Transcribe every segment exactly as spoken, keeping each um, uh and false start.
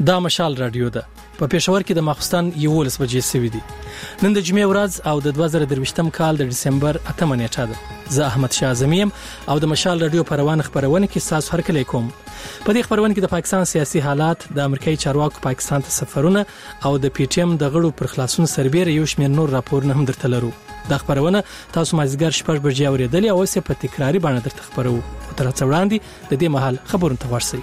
دا مشال رادیو ده. په پېښور کې د ماخستان یولس بجې سوي دي. نن د جمعې ورځ او د دوه زره درویشتم کال د دسمبر اتمه نیټه ده. زه احمد شاه اعظمیم او د مشال رادیو پروان خبرونه کې تاسو هر کله کوم. په دې خبرونه کې د پاکستان سیاسي حالات، د امریکایي چارواکو پاکستان ته سفرونه او د پی ټی ایم د غړو پر خلاصون سربېره یو شمېر نور راپورونه هم درته لرو. دا خبرونه تاسو مازیګر شپږ بجې اورېدلې او اوس په تکراری باندې درته خبرو. تر څو وړاندې د دې مهال خبرونه ته ورسئ.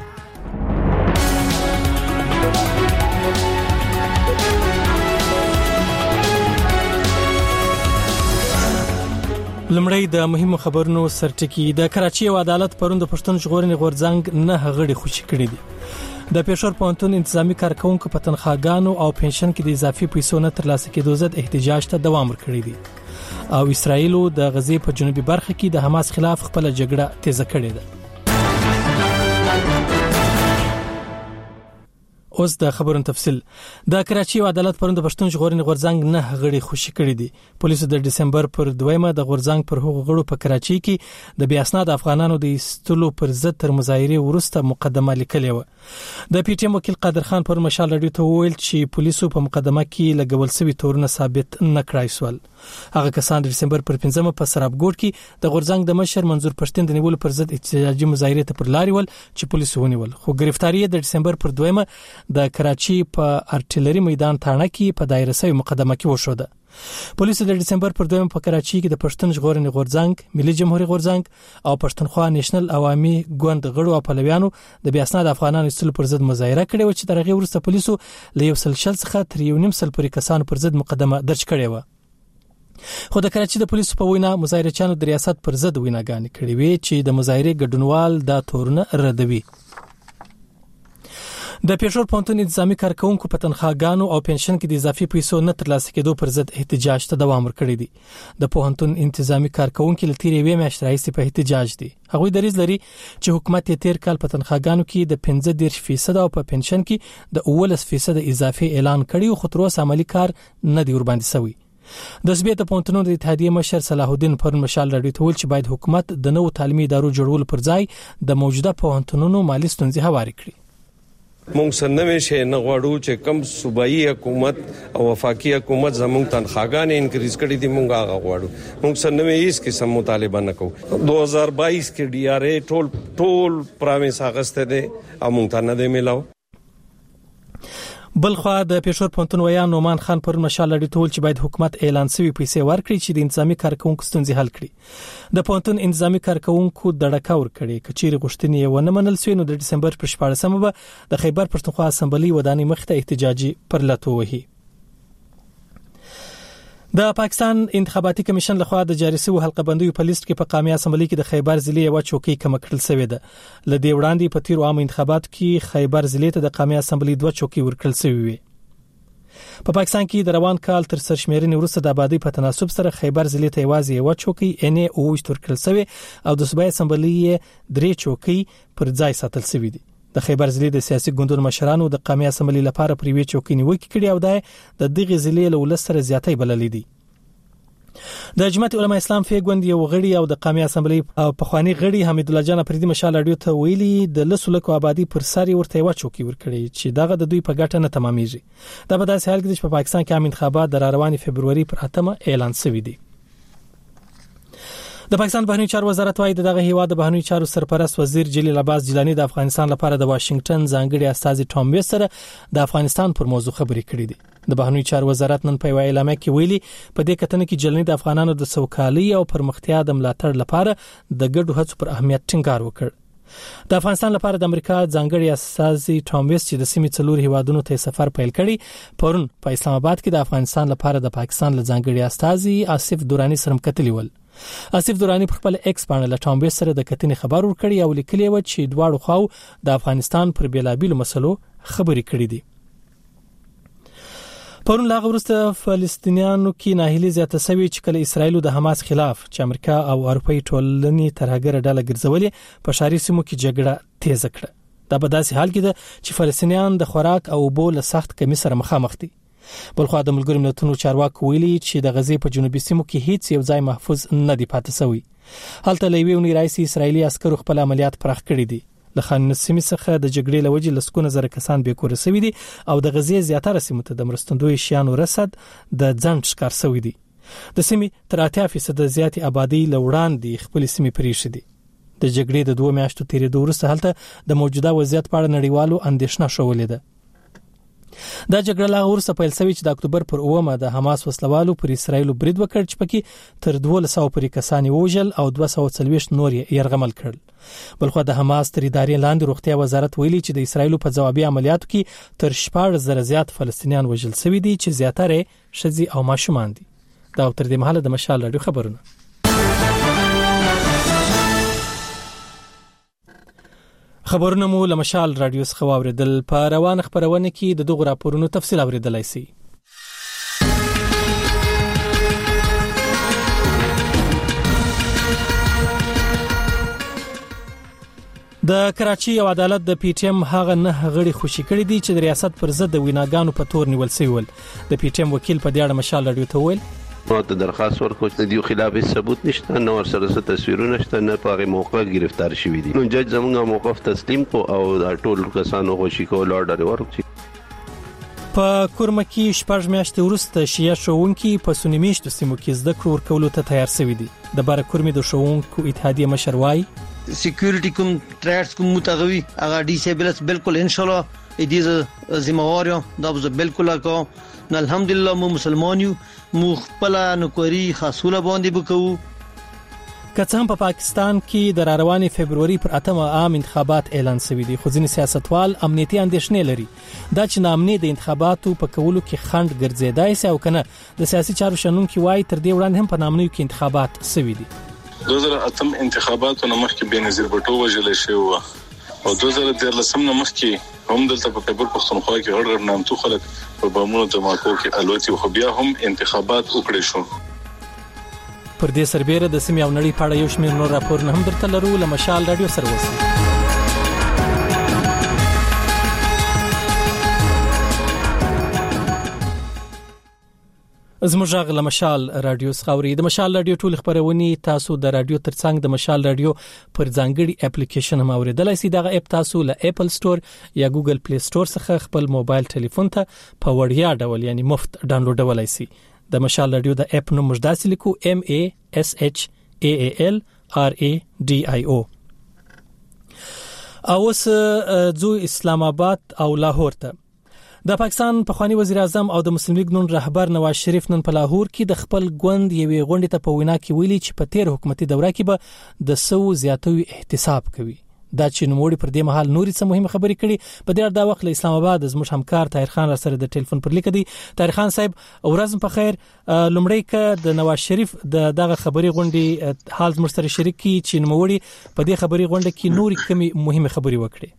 لمړی د مهمو خبرونو سرټکی. د کراچي او عدالت پروند د پښتون ژغورنې غورځنګ نه غړي خوشي کړي دي. د پېښور پوهنتون انتظامی کارکونکو په تنخواګانو او پنشن کې د اضافي پیسو نه ترلاسه کېدو ضد احتجاج ته دوام ورکړی دی او اسرائیل د غزې په جنوبي برخه کې د حماس خلاف خپل جګړه تیزه کړې ده. اوس د خبرونو تفصیل. د کراچي او عدالت پروند د پښتون ژغورنې غورځنګ نه غړي خوشي کړي دي. پولیسو د دسمبر پر دویمه د غورځنګ پر هغو غړو په کراچي کې د بې اسناد افغانانو د استلو پر ضد تر مظاهره وروسته مقدمه لیکلې و. د پی ټی ایم وکیل قادر خان پر مشال رادیو ته وویل چې پولیسو په مقدمه کې لګول شوی تورونه ثابت نه کړای سول. هغه کسان د دسمبر پر پنځمه په سرابګوټ کې د غورځنګ د مشر منظور پښتين د نیولو پر ضد احتجاجي مظاهره ته پر لاري ول چې پولیسو ونیول. خو گرفتاری د دسمبر پر دویمه د کراچي په ارټلري میدان تاڼه کې په دایره سوي مقدمه کې وشوده. پولیسو د دسمبر پر دویم په کراچي کې د پښتون ژغورنې غورځنګ، ملي جمهوریت غورځنګ او پښتونخوا نېشنل عوامي ګوند غړو او پلویانو د بې اسناد افغانانو استلو پر ضد مظاهره کړې و چې درغه ورسته پولیسو له یو سل شل څخه تر یو نیم سل پورې کسانو پر ضد مقدمه درج کړې و. خو د کراچي د پولیسو په وینا مظاهرچیانو د ریاست پر ضد ویناګانې کړې وې چې د مظاهره ګډونوال دا تورونه ردوي. د پېښور پوهنتون انتظامی کارکونکو په تنخواګانو او پنشن کې د اضافي پیسو نه ترلاسه کېدو پر ضد احتجاج ته دوام ورکړی دی. د پوهنتون انتظامی کارکونکو له تیرې وې میاشتې راهیسې په احتجاج دي. هغوی دریځ لري چې حکومت یې تیر کال په تنخواګانو کې د پنځه دېرش فیصد او په پنشن کې د اوولس فیصد اضافي اعلان کړی خو تر اوسه عملی کار نه دی ورباندې شوی. د سبیت پوهنتونونو د اتحادیې مشر صلاح الدین پر مشال رادیو ته ویل چې باید حکومت د نوو تعلیمي ادارو جوړولو پر ځای د موجوده پوهنتونونو مالي ستونزې هوارې کړي. مونږ سنوي شي نه غواړو چې کم صوبایي حکومت او وفاقي حکومت زموږ تنخواګانې انکریز کړي دي. مونږ هغه غواړو. مونږ سنوي هیڅ قسم مطالبه نه کوو. دو هزار بائیس کې ډي آر اي ټول ټول پرامیس اغسته دي او مونږ ته نه دی ملاو. بلخوا د پېښور پوهنتون ویان نومان خان پر مشال رادیو ته ویل چې باید حکومت اعلان شوی پیسې ورکړي چې د انتظامی کارکونکو ستونزې حل کړي. د پوهنتون انتظامی کارکونکو دړکا ورکړي کچېری غوښتنې ونه منل شوې نو د دسمبر پر شپاړسمه به د خیبر پښتونخوا اسمبلی ودانۍ مخ ته احتجاجي پرلتو وهي. د پاکستان انتخاباتي کمیشن لخوا د جاري شوی حلقه بندیو په لیست کې په قومي اسمبلی کې د خیبر ضلع یو چوکۍ کم کړل شوې ده. لدې وړاندې په تیر عام انتخاباتو کې خیبر ضلع ته د قومي اسمبلی دوه چوکۍ ورکړل شوې وي. په پاکستان کې د روان کال تر سرشمیرنې وروسته د آبادی په تناسب سره خیبر ضلع ته یوازې یو چوکۍ ان ای او ورکړل شوې او د صوبایي اسمبلی درې چوکۍ پر ځای ساتل شوې دي. د خیبر ضلع د سیاسي ګوندونو مشرانو د قومي اسمبلی لپاره پریوي چوکۍ نیوکه کړې او د دغه ضلع له ولس سره زیاتې بللې دي. د جماعت علماء اسلام فی ګوند یو غړي او د قومي اسمبلی په خواني غړي حمید الله جان پردي مشال رادیو ته ویلي د لسو لکو آبادی پر ساري ورته یو چوکۍ ورکړي چې دغه د دوی په ګټه نه تمامېږي. دا په داسې حال کې چې په پاکستان کې عام انتخابات د رواني فبرवरी پر اتمه اعلان شوي دي. د پاکستان بهرنی چارو وزارت وايي دغه هیواد د بهرنی چارو سرپرست وزیر جلیل عباس جیلانی د افغانستان لپاره د واشنگټن ځانګړي استازي ټام ویس سره د افغانستان پر موضوع خبرې کړې دي. د بهرنی چارو وزارت نن په اعلامیه کې ویلي په دې کتنه کې جیلانی د افغانانو د سوکالۍ او پرمختیا د ملاتړ لپاره د ګډو هڅو پر اهمیت ټینګار وکړ. د افغانستان لپاره د امریکا ځانګړي استازي ټام ویس چې د سیمې څلور هیوادونو ته سفر پیل کړي پرون په اسلام آباد کې د افغانستان لپاره د پاکستان له ځانګړي استازي آصف دورانی سره کتلي ول. آصف دورانی په خپل ایکس باندې له ټام ویس سره د کتنې خبر ورکړي او لیکلي و چې دواړو خواو د افغانستان پر بیلابیلو مسلو خبرې کړې دي. پرون لاغه ورسته فلسطینیانو کې ناهیلي زیاته شوې چې کله اسرایل د حماس خلاف چې امریکا او اروپای ټولنې ترهګره ډله ګرځولې په شاري سیمو کې جګړه تیز کړه. دا په داسې حال کې ده چې فلسطینیان د خوراک او اوبو له سخت کمی سره مخامخ دي. بلخو د ملګرو ملتونو چارواکو ویلي چې د غزې په جنوبي سیمو کې هیڅ یو ځای محفوظ نه دی پاتې شوی. هلته لوي ونی رئیس اسرایلی عسکرو خپل عملیات پراخ کړي دي. د خان سیمې څخه د جګړې لوجې لسکونه زره کسان به کور سوي دي او د غزې زیاتره سیمو ته د مرستندوی شیانو رسد د ځنډ ښکار شوی دی. د سیمې تر اتیا فیصد زیاتې آبادی لوړاندې خپل سیمې پریښې دي. د جګړې د دوه میاشتو تیرېدو وروسته هلته د موجوده وضعیت په اړه نړیوالو اندېښنه شولې ده. دا جګړه لا وروسته پیل شوې چې د اکتوبر پر اومه د حماس وسلوالو پر اسرایل برید وکړ چې پکې تر دوه سوه پورې کسان وژل او دوه سوه څلوېښت نور یې یرغمل کړل. بلخو د حماس تر ادارې لاندې روغتیا وزارت ویلي چې د اسرایل په ځوابي عملیاتو کې تر شپږ زره زیات فلسطینیان وژل شوي دي چې زیاتره ښځې او ماشومان دي. دا تر دې مهاله د مشال رادیو خبرونه. خبرونه مو له مشال رادیو څخه واوریدل. په روان خبرونه کې د دغه راپورونو تفصیل اوریدلای شئ. د کراچي یو عدالت د پی ټی ایم هغه نه غړي خوشي کړی دي چې د ریاست پر ضد د ویناګانو په تور نیول شوی ول. د پی ټی ایم وکیل په دې اړه مشال رادیو ته ویل نو د درخواست ورکو چې دیو خلاف ثبوت نشته، نو سره څه تصویرونه نشته، نه په هغه موقع گرفتار شوی دي. نو جج زموږه موقف تسلیم کو او د ټول کسانو خوشي کول اورډر ورکړي. په کورمه کې شپږ میاشتې وروسته شیعه ښوونکي په سنی میشتو سیمو کې زده کړو ورکولو ته تیار شوي دي. د بار کورمې د ښوونکو اتحادیه مشر وايي سکیورټي کوم ټریډز کوم متغوي هغه ډیسیبلز بالکل ان شاء الله دې ذمہوارو دا بالکل کو. نو الحمدلله مو مسلمان یو، مو خپل نوکری خاصوله باندې وکړو. کڅام په پاکستان کې د رواني فبرवरी پر اتمه عام انتخابات اعلان شوي دي، خو ځینې سیاستوال امنیتي اندېښنې لري دا چې نامنې د انتخاباتو په کولو کې خند ګرځیدای شي او کنه. د سیاسي چارو شنونکو وايي تر دې وړاندې هم په نامنې کې انتخابات شوي دي. دوه زره اتم انتخاباتو نه مخکې بېنظیر بټو وژل شوی و او دوه زره دیارلسم نه مخکې هم دلته په خیبر پښتونخوا کې غړ غړ نامتو خلک په بامونو دماکو کې الوتي خو بیا هم انتخابات وکړي شو. پر دې سربېره د سیمې او نړۍ په اړه یو شمېر نور راپورونه هم درته لرو. له مشال رادیو سره اوسئ. زموږ غږ له مشال رادیو څخه اوري. د مشال رادیو ټول خبرونه تاسو د رادیو ترڅنګ د مشال رادیو پر ځانګړي اپلیکیشن هم اوریدلای شئ. دغه اپ تاسو له اپل سٹور یا ګوګل پلی سٹور څخه خپل موبایل ټلیفون ته په وړیا ډول یعنی مفت ډاونلوډولای شئ. د مشال رادیو د اپ نوم مجداسي لیکو ام ای اس اچ ای ای ال ار ای ډی آی او. اوس ځو اسلام آباد او لاهور ته. د پاکستان پخوانی وزیر اعظم او د مسلم لیگ نون رهبر نواز شریف نن په لاهور کې د خپل ګوند یوې غونډې ته په وینا کې ویلي چې په تیر حکومتي دوره کې به د سو زیاتوي احتساب کوي. دا چې نوموړي پر دې مهال نوري څه مهمه خبرې کړي. په دې اړه دا وخت له اسلام آباد زموږ همکار طاهر خان را سره د ټلیفون پر لیک دی. طاهر خان صاحب ورځ په خیر. لومړی ک د نواز شریف د دغه خبرې غونډې حال زموږ سره شریک کی چې نوموړي په دې خبرې غونډه کې نوري کمی مهمه خبرې وکړي.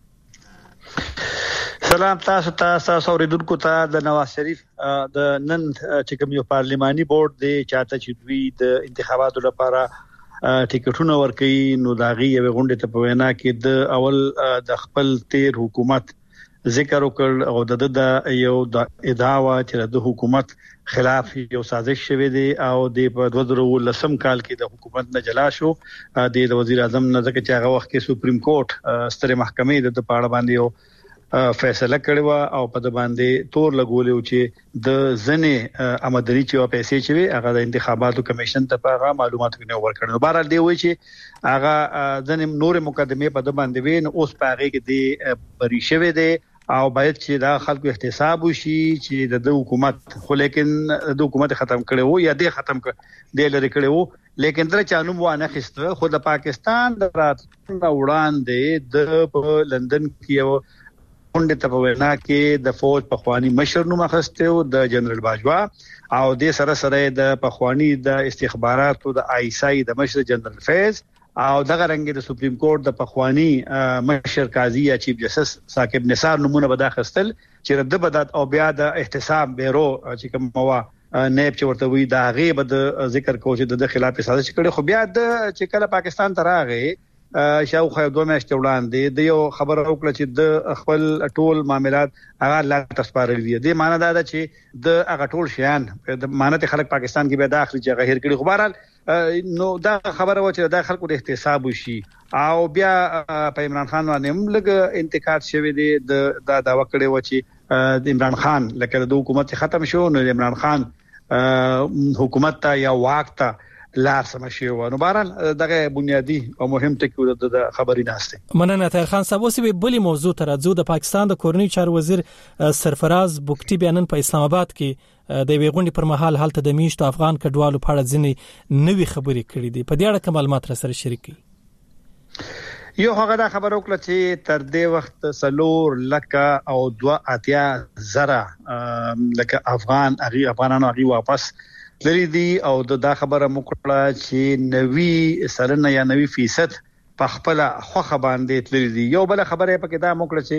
سلام تاسو ته تاسو اوریدونکو ته. د نواز شریف د نن چې کوم یو پارلماني بورډ دی چاته چې دوی د انتخاباتو لپاره ټیکټونه ورکړي، نو داغي یو غونډه ته په وینا کې د اول د خپل تیر حکومت ذکر وکړ او د د یو د ادعا چې د حکومت خلاف یو سازش شوه دی او د په دوه زره ولسم کال کې د حکومت نه جلا شو. د وزیر اعظم نه ځکه چې هغه وخت کې سپریم کورټ ستره محکمې د پاړه باندې یو فیصله کړی و او په د باندې تور لګولیو چې د ځنې آمدنی چې پیسې چې هغه د انتخاباتو کمیشن ته په معلوماتو کې ورکړل. بهر دی وایي چې هغه ځنې نور مقدمه په د باندې وین اوس پاره کې دی بری شوی دی او باید چې دا خلکو احتساب وشي چې د حکومت خو لیکن د حکومت ختم کړي وو یا د ختم کړي د لری کړي وو لیکن تر چانو وانه خسته خو د پاکستان د راتلونکي وړاندې د په لندن کې یو غونډه ته په وینا کې د فوج پخوانی مشر نوم اخسته او د جنرال باجوا او د سره سره د پخوانی د استخباراتو د آی اس آی د مشر جنرال فیض او دغه رنګ د سپریم کورټ د پخوانی مشر قاضي یا چیف جسټس ثاقب نثار نمونه به داخستل چې رد بدات او بیا د احتساب بیرو چې کوم موا نیب چې ورته وی دا غیب د ذکر کو چې د خلاف سازش کړي. خو بیا د چې کله پاکستان ته راغی شاوخه دوه میاشتې وړاندې د یو خبر وکړه چې د خپل ټول معاملات هغه لا تسپارل دي د معنی دا ده چې د هغه ټول شیان د معنی ته خلک پاکستان کې به داخلي چې غیر کړي خبره نو دا خبره و چې د خلکو د احتساب وشي او بیا په عمران خان باندې هم لګ انتقاد شوی دی د دا دا وکړي و چې د عمران خان لکه د حکومت ختم شو نو عمران خان حکومت ته یا واک ته لار سمشي و نو بهرحال دغه بنیادی او مهم ټکی د خبري ناشته مننه طاهر خان صاحب اوسې بلی موضوع تر ځو د پاکستان د کورنۍ چارو وزیر سرفراز بوکټي بیانن په اسلام آباد کې د ویغونډي پر مهال حالت د میشتو افغان کډوالو په اړه ځنې نوې خبرې کړې دي په دې اړه کوم معلومات را سره شریک کړي یو هغه دا خبر وکړه چې تر دې وخت سلور لکه او دوه اتیا زره لکه افغان اغي افغانانو اغي واپس لري دي او دا خبره مکړه چې نوي سرنه یا نوي فیصد په خپل خوخه باندې تللی دي یو بل خبره پکې دا مکړه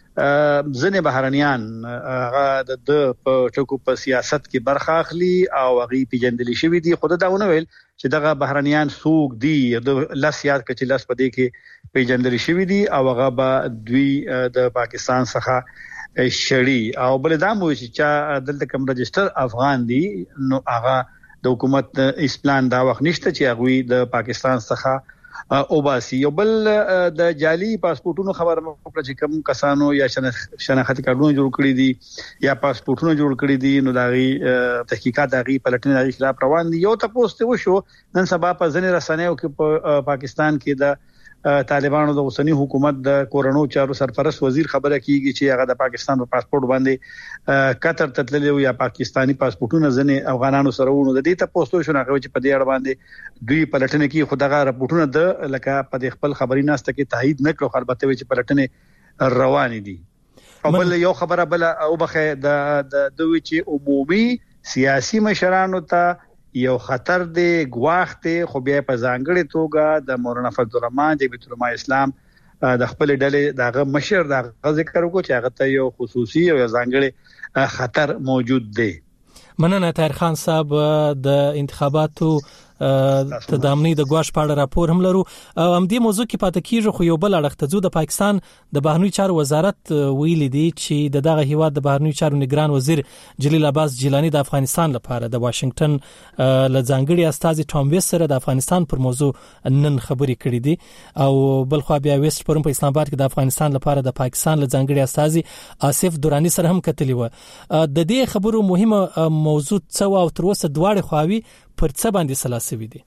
چې ځنې بهرنیان هغه د په ټکو په سیاست کې برخه اخلي او هغه پیجندل شوی دي خود دا ونه ویل چې دغه بهرنیان سوق دي د لاس یاد کچ لاس پدې کې پیجندل شوی دي او هغه به دوی د پاکستان څخه شړی او بل دا مو چې دلته کوم رجستر افغان دي نو هغه د حکومت اسپلان دا وخت نشته چې هغه د پاکستان څخه او باسي یو بل د جعلي پاسپورتونو خبر مو کړ چې کوم کسانو یا شناخت کارتونه جوړ کړی دي یا پاسپورتونه جوړ کړی دي نو داغي تحقیقات داغي پلټنې داغي خلاف روان دي یو تاسو وشو نن سبا په ځنې رسنیو کې په پاکستان کې د طالبانو د اوسنی حکومت د کورونو چارو سرپرست وزیر خبره کیږي چې هغه د پاکستان په پاسپورت باندې قطر ته تللی یا پاکستانی پاسپورتونه ځنې افغانانو سره ونه د دې ته پوسټو شو نه کوي چې په دې اړه باندې دوی پلټنه کوي خدغه رپورټونه د لکه په خپل خبري ناشته کې تایید نکړو البته چې پلټنه روان دي او بل یو خبره بل او بخه د دوی چې عمومي سیاسي مشرانو ته یو خطر دی غواخ دی خو بیا په ځانګړي توګه د مولانا فضل الرحمن د بیت العلماء اسلام د خپل ډلې دغه مشر دغه ذکر وکړو چې هغه ته یو خصوصي او ځانګړي خطر موجود دی مننه طاهر خان صاحب د انتخاباتو تدامنی د غواش په اړه راپور هم لرو او هم دې موضوع کې پاتې کیږي خو یو بل اړخ ته ځو د پاکستان د بهرنی چارو وزارت ویلي دی چې د دغه هیواد د بهرنی چارو نگران وزیر جلیل عباس جیلانی د افغانستان لپاره د واشنگټن له ځانګړي استاذ ټام ویس سره د افغانستان پر موضوع نن خبرې کړې دي او بل خو بیا ویست پرم په اسلام آباد کې د افغانستان لپاره د پاکستان له ځانګړي استاذ آصف دورانی سره هم کتلی و د دې خبرو مهمه موضوع څه او تر اوسه دواړه خواوي پر څه باندې سلاسوي دي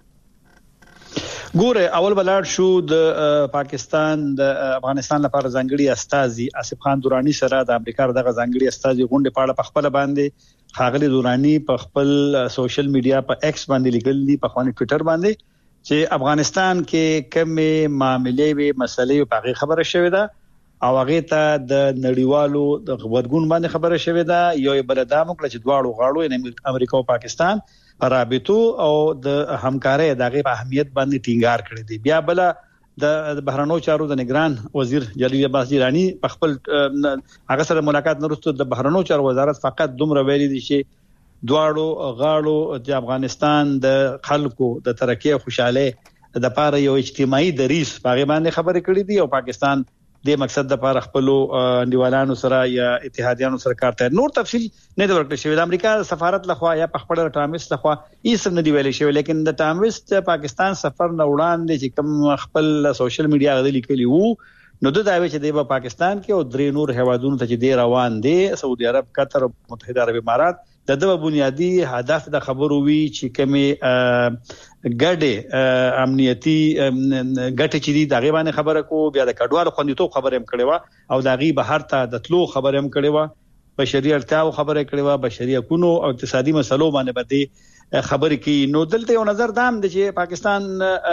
ګوره اول بلار شو د پاکستان د افغانستان لپاره ځانګړي استاذي آصف خان دورانی سره د امریکا دغه ځانګړي استاذي غونډه پاړه په خپل باندې خاغلی دورانی په خپل سوشل میډیا په ایکس باندې لیکل دي په خواني ټوئیټر باندې چې افغانستان کې کومه معاملې وي مسلې په خبره شوې ده او هغه ته د نړیوالو د غبرګون باندې خبره شوې ده یو بل د امکل چې دواړو غاړو یعنی امریکا او پاکستان رابطو او د همکارۍ دغه په اهمیت باندې ټینګار کړی دی بیا بل د بهرنیو چارو د نگران وزیر جلیل عباس جیلانی په خپل هغه سره ملاقات نورسته د بهرنیو چارو وزارت فقط دومره ویلي دي چې دواړو غاړو د افغانستان د خلکو د ترقی او خوشاله د لپاره یو اجتماعي دریس په باندې خبرې کړې دي او پاکستان د مقصد د لپاره خپل نیوالانو سره یا اتحادیانو سره کار کوي نور تفصیل نه دی ورکړل شوی د امریکا سفارت لخوا یا په خپل ټامس لخوا هیڅ نه دی ویل شوی لیکن د ټامس پاکستان سفر نه وړاندې چې کوم خپل سوشل میډیا غوډه لیکلی وو نو د داوی چې د پاکستان کې او درې نور هوادونو ته چې دی روان دي سعودي عرب قطر او متحده عرب امارات د دغه بنیادی هدف د خبرو وی چې کومه ګډه امنیتی ګټه چې دی دغه باندې خبره کو بیا د کډوالو خوندیتوب خبره هم کړي وا او دغه بهر ته د تلو خبره هم کړي وا بشري اړتیاو خبره کړي وا بشري حقوقو او اقتصادي مسلو باندې بده خبرې کی نو دلته یو نظر دام د چې پاکستان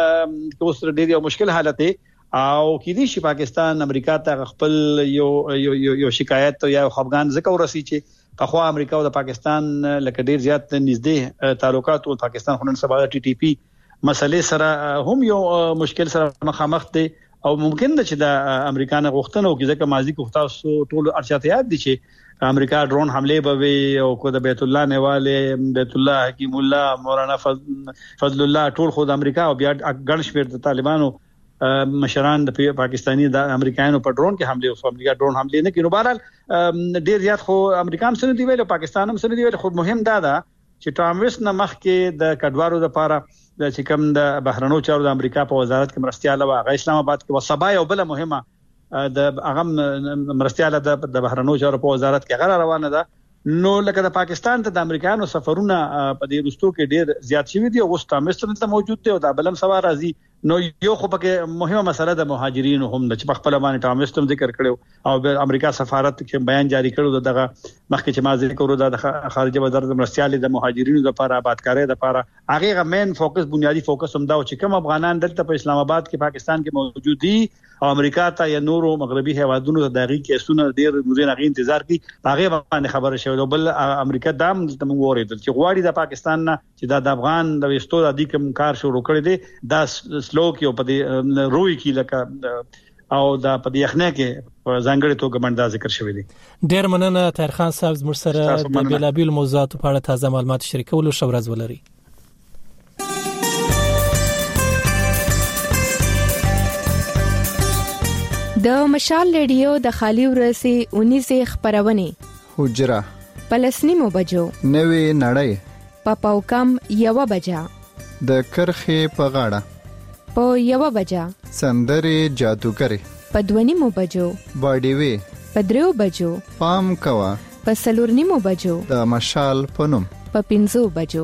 اوس ډېر یو مشکل حالت دی او کې دي چې پاکستان امریکا ته خپل یو یو یو شکایت یا افغان ځکه ورسي چې په خوا امریکا او د پاکستان لکه ډیر زیات نږدې تعلقات او پاکستان خونن سبا ټي ټي پی مسلې سره هم یو مشکل سره مخامخ دي او ممکن ده چې د امریکا نه غوښتنه وکړي ځکه ماضي کې تاسو ټول ارشادات دي چې امریکا ډرون حمله به وي او کو د بیت الله نیواله بیت الله حکیم الله مولانا فضل الله ټول خود امریکا او بیا ګڼ شمیر د طالبانو مشران د پاکستاني د امریکایانو په ډرون کې حمله او امریکا ډرون حمله نه کینو. بهرحال ډیر زیات خو امریکا هم سره دی ویل او پاکستان هم سره دی ویل. خو مهم دا ده چې ټام ویس نه مخکې د کډوالو لپاره د چې کوم د بهرنیو چارو د امریکا په وزارت کې مرستياله و غا اسلام آباد کې وسبا یو بل مهمه د هغه مرستياله د بهرنیو چارو په وزارت کې غره روانه ده. نو لکه د پاکستان ته د امریکایانو سفرونه په دې رستو کې ډیر زیات شوي دي او اوس تامستر ته موجود دي او دا بلم سوار راځي. نو یو خو پکې مهمه مسله د مهاجرینو هم د چې په خپل باندې تامستر ذکر کړو او امریکا سفارت کې بیان جاری کړو دغه مخکې چې ما ذکر ورو د خارجه وزارت مرستياله د مهاجرینو لپاره آبادکاري لپاره هغه مین فوکس بنیادی فوکس هم دا چې کوم افغانان دلته په اسلام آباد کې پاکستان کې موجود دي او امریکا ته یا نورو مغربي هیوادونو د دغه کیسونه ډیر مزین غي انتظار کوي. هغه باندې خبره شوی او بل امریکا دام د موږ وریدل چې غواړي د پاکستان نه چې د افغان د وستو د دې کوم کار شروع کړی دی دا سلوک یو په دې روي کې لکه او دا په دې اخنه کې په ځانګړي توګه باندې ذکر شوی دی. ډیر مننه طاهر خان صاحب زموږ سره د بلابل موضوعات په اړه تازه معلومات شریکولو شو ورځ ولري. د مشال ریډیو د خالی ورسي اونیزه خبرونه حجره پلسنیمو بجو نوې نړۍ په پاوکم یو بجا د کرخې په غاړه په یو بجا سندري جادوګری په دونیمو بجو باډي وی په دریو بجو پام کوا په سلورنیمو بجو د مشال پنوم په پنځو بجو.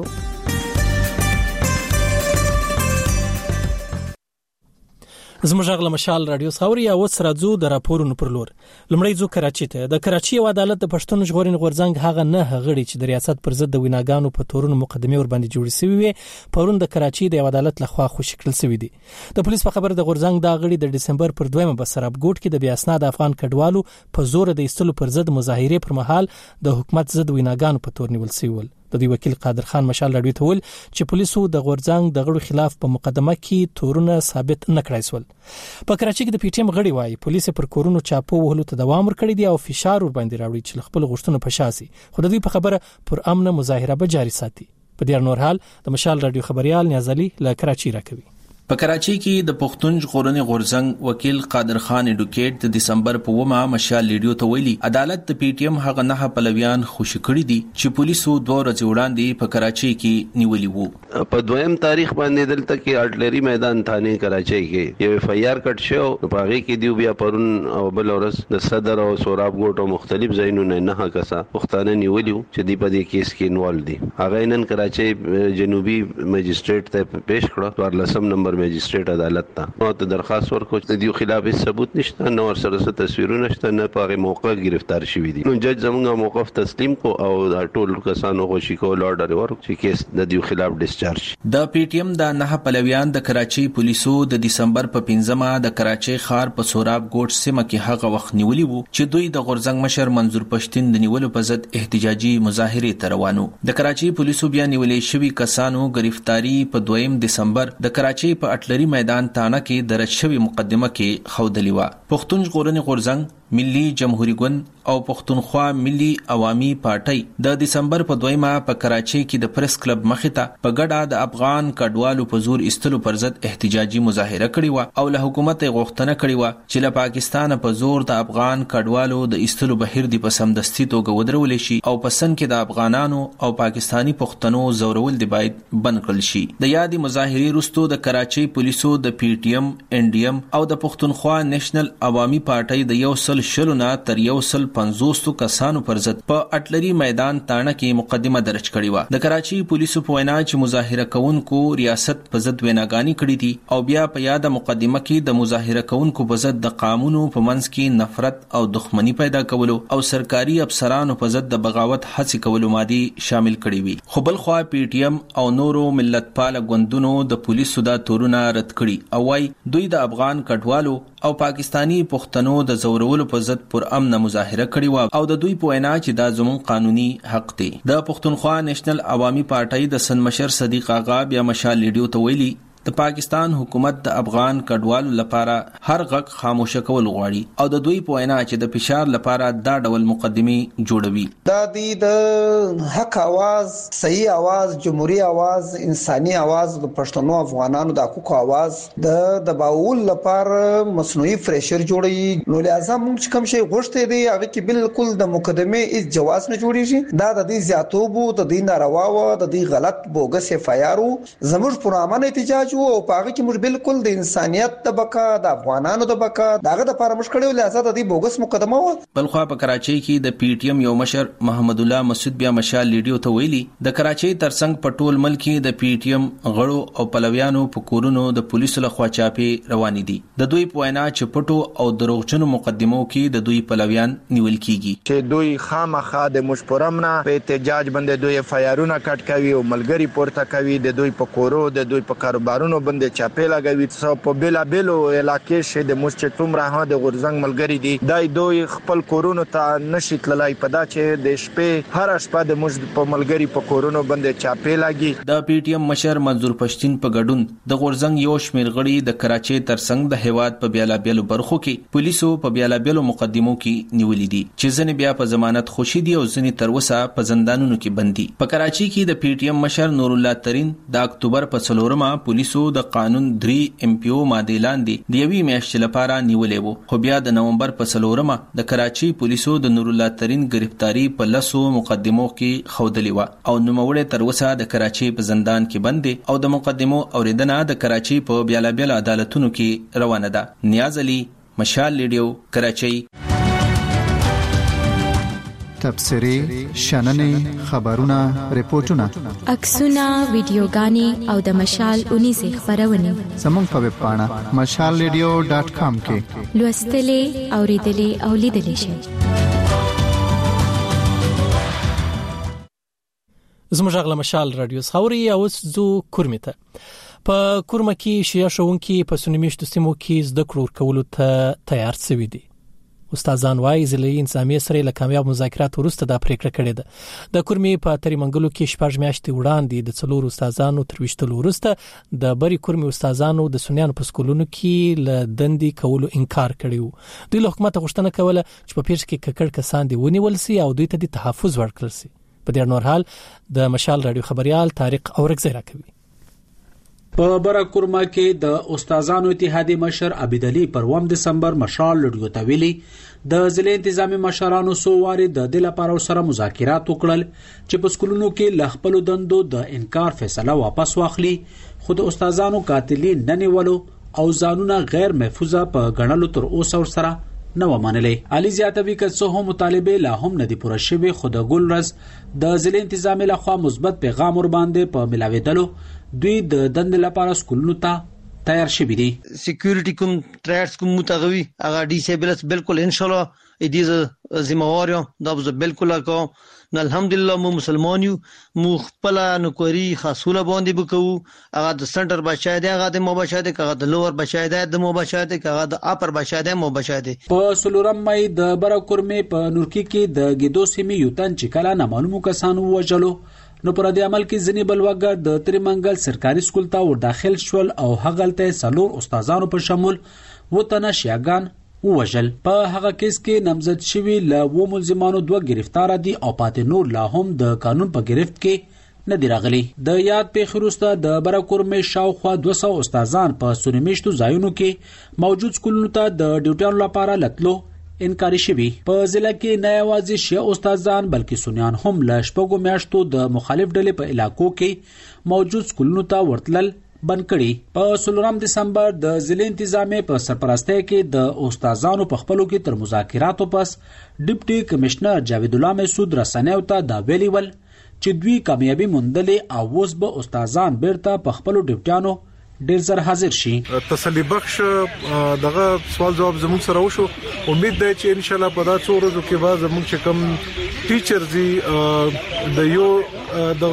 زموږ غل مشال رادیو څوري او سرازو د راپورونو پر لور لمړی ځو کراچي ته. د کراچي عدالت د پښتون ژغورنې غورځنګ هغه نه غړي چې د ریاست پر ضد د ویناګانو په تورونو مقدمه ور باندې جوړې شوی وي پرون د کراچي د عدالت لخوا خوشی کړل شوی دي. د پولیس په خبر د غورځنګ د غړي د دسمبر پر دویمه بسراب ګوټ کې د بیاسناد افغان کډوالو په زور د ایستلو پر ضد مظاهره پر مهال د حکومت ضد ویناګانو په تور نیول شوی. د دوی وکیل قادر خان مشال راډیو ته ول چې پولیسو د غورځنګ د غړو خلاف په مقدمه کې تورونه ثابت نه کړای سول. په کراچي کې د پی ټی ایم غړي وایي پولیس پر کورونو چاپو وهلو ته دوام ورکړی دی او فشار ور باندې راوړي چې خپل غوښتنه په شاسي خو د دوی په خبره پر امن مظاهره به جاري ساتي. په دې نور حال د مشال راډیو خبريال نیازلي له کراچي راکوي. په کراچي کې د پښتون ژغورنې غورځنګ وکیل قادر خان اډوکیټ د دسمبر په ومه مشال ریډیو ته ویلي عدالت د پی ټی ایم هغه نه پلویان خوشی کړی دي چې پولیسو دوه ورځې وړاندې په کراچي کې نیولي وو. په دویم تاریخ باندې دلته کې آرټلری میدان تھانه کراچي کې یو اف ای آر کټ شو په هغه کې دیو بیا پرون او بل ورځ د صدر او سوراب ګوټ او مختلف ځایونو نه کسا پښتانه نیولیو چې دی په دې کیس کې انوالو دي. هغه نن کراچي جنوبي مجستریټ ته پیښ کړو ور لسم نمبر مجستریټ عدالت ته نو ته درخواست ورکړ چې دیو خلاف ثبوت نشته نو ور سره تصویرونه نشته نه په موقع گرفتار شوی دي. نو جج زموږه موقف تسلیم کو او ټول کسانو خوشی کول آرډر ورکړ چې کیس د دیو خلاف ډیسچارج. د پی ټی ایم د نه پلویان د کراچي پولیسو د دسمبر په پنځمه د کراچي ښار په سوراب ګوټ سیمه کې هغه وخت نیولي وو چې دوی د غورځنګ مشر منظور پښتين د نیولو په ضد احتجاجي مظاهره ته روانو. د کراچي پولیسو بیا نیولې شوی کسانو گرفتاری په دویم دسمبر د کراچي په اټلری میدان تانه کې درج شوی مقدمه کې خودلی و. پښتون ژغورنې غورځنګ ملي جمهوریت ګوند او پښتونخوا ملي عوامي پارټي د دسمبر په دویمه په کراچي کې د پریس کلب مخې ته په ګډه د افغان کډوالو په زور ایستلو پر ضد احتجاجي مظاهره کړې و او له حکومت غوښتنه کړې و چې له پاکستان په زور د افغان کډوالو د ایستلو بهیر دی په سمدستي توګه ودرول شي او په سن کې د افغانانو او پاکستانی پښتنو زورول دی باید بند کړل شي. د یادې مظاهرې وروسته د کراچي پولیسو د پی ټی ایم ان ډی ایم او د پښتونخوا نېشنل عوامي پارټي د یو سل شلونه تر یو سل پنځوس کسانو پر ضد په اټلری میدان تانه کې مقدمه درج کړې و. د کراچي پولیسو په وینا چې مظاهره کوونکو ریاست په ضد ویناګانی کړې دي او بیا په یاد مقدمه کې د مظاهره کوونکو په ضد د قانونو په منځ کې نفرت او دښمنی پیدا کولو او سرکاري افسرانو په ضد د بغاوت هڅې کولو مادي شامل کړي وي. خو بل خوا پی ټی ایم او نورو ملت پال غوندونو د پولیسو د تورونه رد کړي او وايي دوی د افغان کډوالو او پاکستانی پښتنو د زورولو په ضد پر امن مظاهره کړې و او د دوی په وینا چې دا زموږ قانوني حق دی. د پښتونخوا نېشنل عوامي پارټي د سن مشر صدیق آغا بیا مشال لیډیو ته ویلي د پاکستان حکومت د افغان کډوالو لپاره هر غږ خاموشه کول غواړي او د دوی په وینا چې د فشار لپاره دا ډول مقدمه جوړوي. دا د حق आवाज، صحیح आवाज، جمهوریت आवाज، انساني आवाज، د پښتنو افغانانو د حقوقو आवाज د دباول لپاره مصنوعي پریشر جوړي. نو لازم موږ کوم شي غوښته دی هغه کې بالکل د مقدمه هیڅ جواز نه جوړیږي. دا د دې زیاتوبو د دې ناروا و د دې غلط بوګس فایرو زموږ پرامن احتجاج وو او پاغه کې موږ بالکل د انسانيت د بقا د افغانانو د بقا دغه د لپاره مشکل ول اساس د دې بوګس مقدمه و. بلخوا په کراچۍ کې د پی ټی ایم یو مشر محمد الله مسعود بیا مشال لیډیو ته ویلي د کراچۍ ترڅنګ په ټول ملک کې د پی ټی ایم غړو او پلویانو په کورونو د پولیسو لخوا چاپی روان دي. د دوی په وینا چې پټو او دروغجنو مقدمو کې د دوی پلویان نیول کیږي چې دوی خامخا د مشپرمنا په احتجاج باندې دوی فایرونه کټ کوي او ملګری پورته کوي، د دوی په کورو د دوی په کاروبارونو باندې چاپی لګوي. څو په بلا بلو علاقې شه د مشچتوم راه د غورزنګ ملګری دي دای دوی خپل کورونو ته نشي تللای په دا چې د شپې هر شپه د مش په ملګری په کورونو باندې چاپی لګي. د پی ټی ایم مشر منظور پښتين په ګډون د غورزنګ یو شمیر غړي د کراچۍ ترڅنګ د هیواد په بیلا بیلو برخو کې پولیسو په بیلا بیلو مقدمو کې نیولې دي چې ځنې بیا په ضمانت خوشي دي او ځنې تر اوسه په زندانونو کې بندي. په کراچۍ کې د پی ټی ایم مشر نور الله ترين د اکتوبر په څلورمه پولیسو د قانون درې ام پی او ماده لاندې د یوې میاشتې لپاره نیولې وو، خو بیا د نومبر په څلورمه د کراچۍ پولیسو د نور الله ترين گرفتاری په لسو مقدمو کې خودلې و او نوموړی تر اوسه د کراچۍ په زندان کې بند دی او د مقدمو اوریدنه د کراچۍ په بیلا بیل عدالتونو کې روانه ده. نیاز علي، مشال لیډیو، کراچۍ. تبصری، شننې، خبرونه، ریپورتونه، عکسونه، ویډیوګانې او د مشال اونیزه خبرونه زموږ په ویب پاڼه مشال ریډیو ډاټ کام کې لوستلې، اوریدلې او لیدلې شئ. زموږ غلا مشال رادیو خوري او زو کورمته په کورمه کې شیا شونکي په سنمیشتو سیمو کې زده کړو کولو ته تیار شوي دي. استادان وايي ځلې انسامي سره له کامیاب مذاکرات وروسته د پریکړه کړې ده. د کورمي په تریمنګلو کې شپږ میاشتې وړاندې د څلور استادانو ترويشتلو وروسته د بری کورمي استادانو د سنیانو په سکولونو کې له دندې کولو انکار کړیو. دوی له حکومت غوښتنه کوله چې په پیرس کې ککړ کسان دی ونیول سي او دوی ته د تحفظ ورکړل سي. په دې نور حال د مشال رادیو خبريال طارق اورګزی راکوي. په براکورما کې د استادانو اتحادیه مشر عبد علي پر اووم دسمبر مشال لړیو ته ویلي د ضلع انتظامی مشرانو سو واري د دله لپاره سره مذاکرات وکړل چې په سکولونو کې ل خپل دندو د انکار فیصله واپس واخلي، خو د استادانو قاتلین نه نیولو او ځانونه غیر محفوظه په غنلو تر اوسه سره نو منلې. علي زیاتوي که څه هم مطالبه لا هم نه دي پوره شوی، خو د ګلرز د ضلع انتظامی لخوا مثبت پیغام ور باندې په ملاویدلو دوی د دند لپاره سکولونو ته تیار شوي دي. سکیورټي کوم ټریټس کوم متغوي هغه ډیسیبلز بالکل ان شاء الله دې ذمہوارو دا به بالکل کو نو الحمدلله مو مسلمان یو مو خپل نوکری خاصوله باندې وکړو. هغه د سنټر بچای دی، هغه د مو بچای دی، هغه د لوور بچای دی، د مو بچای دی، هغه د اپر بچای دی، مو بچای دی. په سلورم مې د براکورمي په نورکی کې د ګیدو سیمې یو تن چې کله نه معلومو کسانو وجلو نو پر دې عمل کې ځنی بلوګر د تریمنګل سرکاري سکول ته ور داخل شول او هغلته سلور استادانو په شمول وطن شیاغان ووجل. په هغه کیس کې نامزد شوی ل و ملزمانو دوه گرفتار دي او پاتې نور لا هم د قانون په گرفت کې نه دی راغلي. د یاد په خروسته د براکورمي شاوخوا دوه سوه استادان په سنمیشتو ځایونو کې موجود سکولونو ته د ډیوټیانو لپاره لتلو انکاری شوی. په ضلع کې نه یوازې شیا استادان بلکې سنیان هم له شپږو میاشتو د مخالف ډلې په علاقو کې موجود سکولونو ته ورتلل بند کړي. په سلورم دسمبر د ضلع انتظامی په سرپرستی کې د استادانو په خپلو کې تر مذاکراتو پس ډیپټي کمشنر جاوید الله مسعود رسنیو ته دا ویلي ول چې دوی کامیابی موندلې او اوس به استادان بیرته په خپلو ډیپټیانو ډیر زر حاضر شي. تسلی بخش دغه سوال جواب زموږ سره وشو. امید ده چې ان شاء الله په دا څو ورځو کې به زموږ چې کوم ټیچرز د یو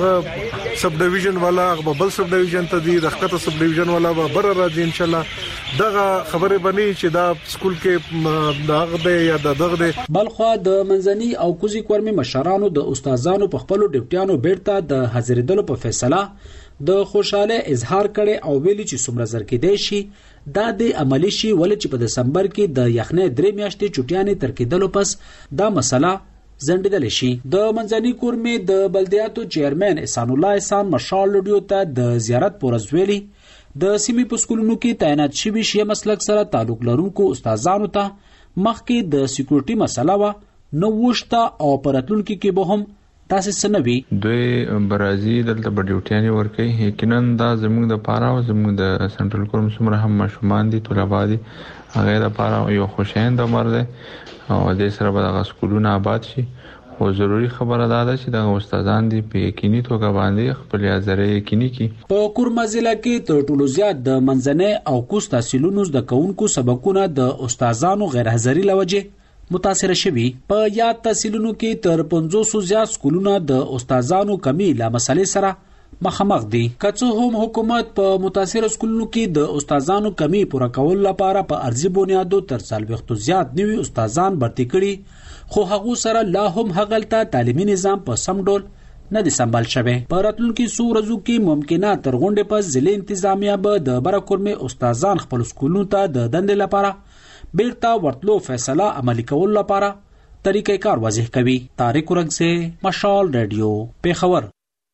دغه سب ډیویژن والا بل سب ډیویژن ته دي، د خطه سب ډیویژن والا به بر راځي ان شاء الله دغه خبره بني چې دا سکول کې دغه د یا دغه د بلخوا د منځني او کوزي کورمي مشرانو د استادانو په خپل ډیوټیانو بیرته د حاضرېدلو په فیصله د خوشاله اظهار کړي او ویلي چې څومره زر کې دی شي دا د عملی شي ول چې په دسمبر کې د یخنې درې میاشتې چټیانې تر کېدلو پس دا مسله زندیدل شي. د منځني کورمي د بلدیاتو چیرمن احسان الله احسان مشال لډیو ته د زیارت پورزویلی د سیمې په سکولونو کې تعینات شوي شي مسلک سره تعلق لرونکو استادانو ته مخکې د سکیورټي مسله وا نو وشته او پراتلونکو کې به هم تاسو سنوي دوی برازي دلته بډیوټیاني ورکي یقینا دا زموږ د پاره او زموږ د سنټرل کورم سمره هم مشومان دي طلبه دي هغه د پاره یو خوشایند امر ده او د سره به د سکولونو آباد شي او ضروری خبره ده چې د استادان دي په یقیني توګه باندې خپل ازره یقیني کی په کورما ضلع کې تر ټولو زیات د منځنۍ او کوز تحصیلونو د کونکو سبقونه د استادانو غیر حاضری لوجه متاثر شوي. په یاد تحصیلونو کې تر پنځوس زیات سکولونه د استادانو کمی لا مسلې سره مخامخ دي. که څه هم حکومت په متاثر سکولونو کې د استادانو کمی پوره کول لپاره په ارزي بنیادو تر څلوېښتو زیات نوي استادان برتي کړي خو هغه سره لا هم هغلته تعلیمي نظام په سم ډول نه دي سمبال شوی. په راتلونکي څو ورځو کې ممکنه تر غونډې په ضلع انتظامیه به د برکورمي استادان خپل سکولونو ته د دندې لپاره بیرته ورتلو فیصله عملی کول لپاره طریقې کار واضح کوي. طارق رنگ سے مشال رادیو پیښور.